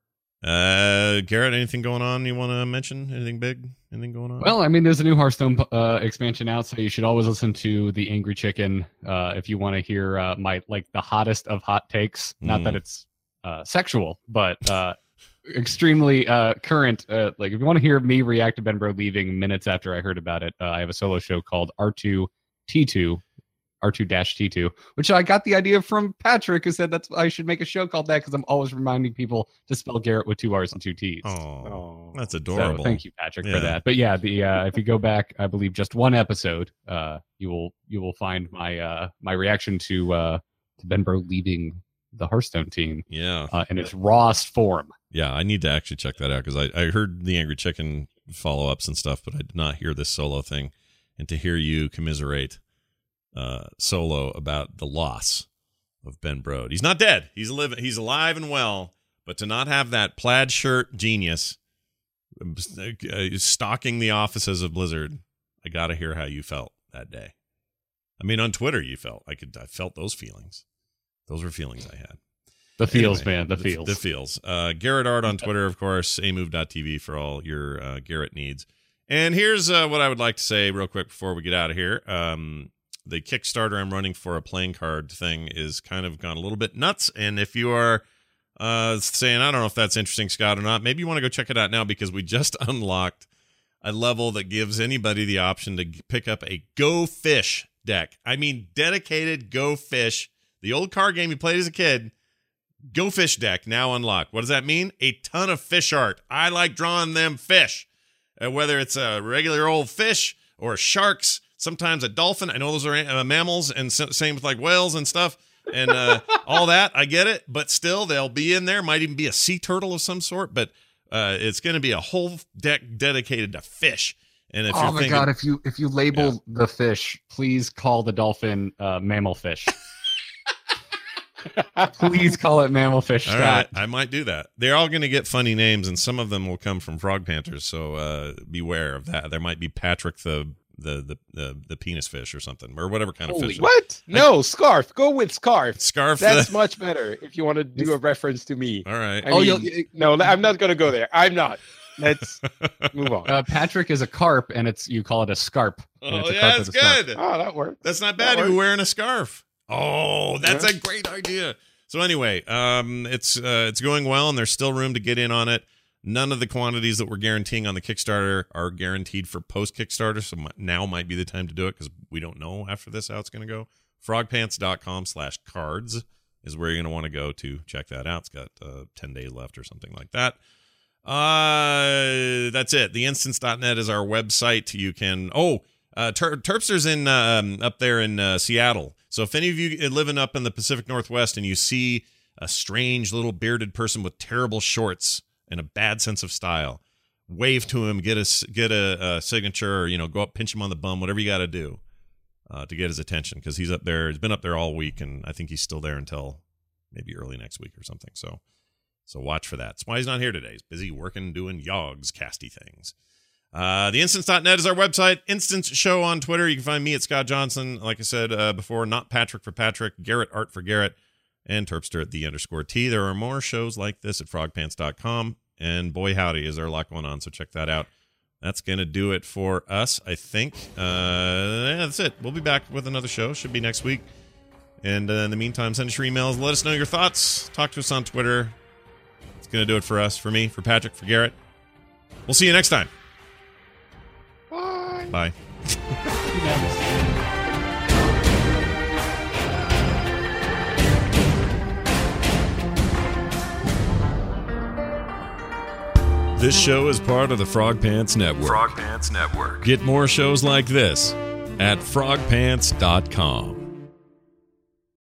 Uh, Garrett, anything going on you want to mention? Anything big? Anything going on? Well, I mean, there's a new Hearthstone uh, expansion out, so you should always listen to the Angry Chicken uh, if you want to hear uh, my like the hottest of hot takes. Not Mm. that it's uh, sexual, but uh, extremely uh, current. Uh, like if you want to hear me react to Benbro leaving minutes after I heard about it, uh, I have a solo show called R two T two. R two T two, which I got the idea from Patrick, who said that's I should make a show called that because I'm always reminding people to spell Garrett with two R's and two T's. oh, Oh, that's So adorable. thank you, Patrick, Yeah. for that. But yeah, the uh, if you go back, I believe just one episode, uh, you will you will find my uh, my reaction to uh, to Benbro leaving the Hearthstone team Yeah. uh, in its rawest form. Yeah, I need to actually check that out because I, I heard the Angry Chicken follow ups and stuff, but I did not hear this solo thing. And to hear you commiserate uh, solo about the loss of Ben Brode. He's not dead. He's living. He's alive and well. But to not have that plaid shirt genius uh, stalking the offices of Blizzard, I got to hear how you felt that day. I mean, on Twitter, you felt. I could. I felt those feelings. Those were feelings I had. The feels, Anyway, man, the feels. The feels. Uh, Garrett Art on Twitter, of course, a move dot t v for all your uh, Garrett needs. And here's uh, what I would like to say real quick before we get out of here. Um, the Kickstarter I'm running for a playing card thing is kind of gone a little bit nuts. And if you are uh, saying, I don't know if that's interesting, Scott, or not, maybe you want to go check it out now because we just unlocked a level that gives anybody the option to pick up a Go Fish deck. I mean, dedicated Go Fish. The old card game you played as a kid. Go Fish deck now unlocked. What does that mean? A ton of fish art. I like drawing them fish. Uh, whether it's a regular old fish or sharks, sometimes a dolphin. I know those are uh, mammals, and so, same with like whales and stuff, and uh, all that. I get it, but still, they'll be in there. Might even be a sea turtle of some sort, but uh, it's going to be a whole deck dedicated to fish. And if Oh you're my thinking, god! If you if you label the fish, please call the dolphin uh, mammal fish. Please call it mammal fish. all Scott. right, I might do that. They're all going to get funny names, and some of them will come from Frog Panthers. So uh, beware of that. There might be Patrick the the the the, the penis fish or something, or whatever kind of Holy fish. what? No, Scarf. Go with Scarf. Scarf. That's the, much better if you want to do a reference to me. all right. I Oh, mean, you'll- no, I'm not going to go there. I'm not. Let's move on. Uh, Patrick is a carp, and it's you call it a scarp. and Oh it's a yeah, carp that's with a scarf. good. Oh, that works. That's not bad. That You're works. wearing a scarf. Oh, that's Yeah. a great idea. So anyway, um, it's uh, it's going well, and there's still room to get in on it. None of the quantities that we're guaranteeing on the Kickstarter are guaranteed for post Kickstarter, so m- now might be the time to do it because we don't know after this how it's going to go. frogpants dot com slash cards is where you're going to want to go to check that out. It's got uh, ten days left or something like that. Uh, that's it. The instance dot net is our website. You can oh. Uh, Ter- Terpster's in um, up there in uh, Seattle. So if any of you are living up in the Pacific Northwest and you see a strange little bearded person with terrible shorts and a bad sense of style, wave to him, get a get a, a signature, or you know, go up, pinch him on the bum, whatever you got to do. uh, to get his attention because he's up there. He's been up there all week, and I think he's still there until maybe early next week or something. So, so watch for that. That's why he's not here today. He's busy working, doing Yogg's casty things. Uh, the instance dot net is our website. Instance Show on Twitter. You can find me at Scott Johnson. Like I said uh, before, not Patrick for Patrick, Garrett Art for Garrett, and Terpster at the underscore T. There are more shows like this at frog pants dot com. And boy, howdy, is there a lot going on. So check that out. That's going to do it for us, I think. Uh, yeah, that's it. We'll be back with another show. Should be next week. And uh, in the meantime, send us your emails. Let us know your thoughts. Talk to us on Twitter. It's going to do it for us, for me, for Patrick, for Garrett. We'll see you next time. Bye. Bye. This show is part of the Frog Pants Network. Frog Pants Network. Get more shows like this at frog pants dot com.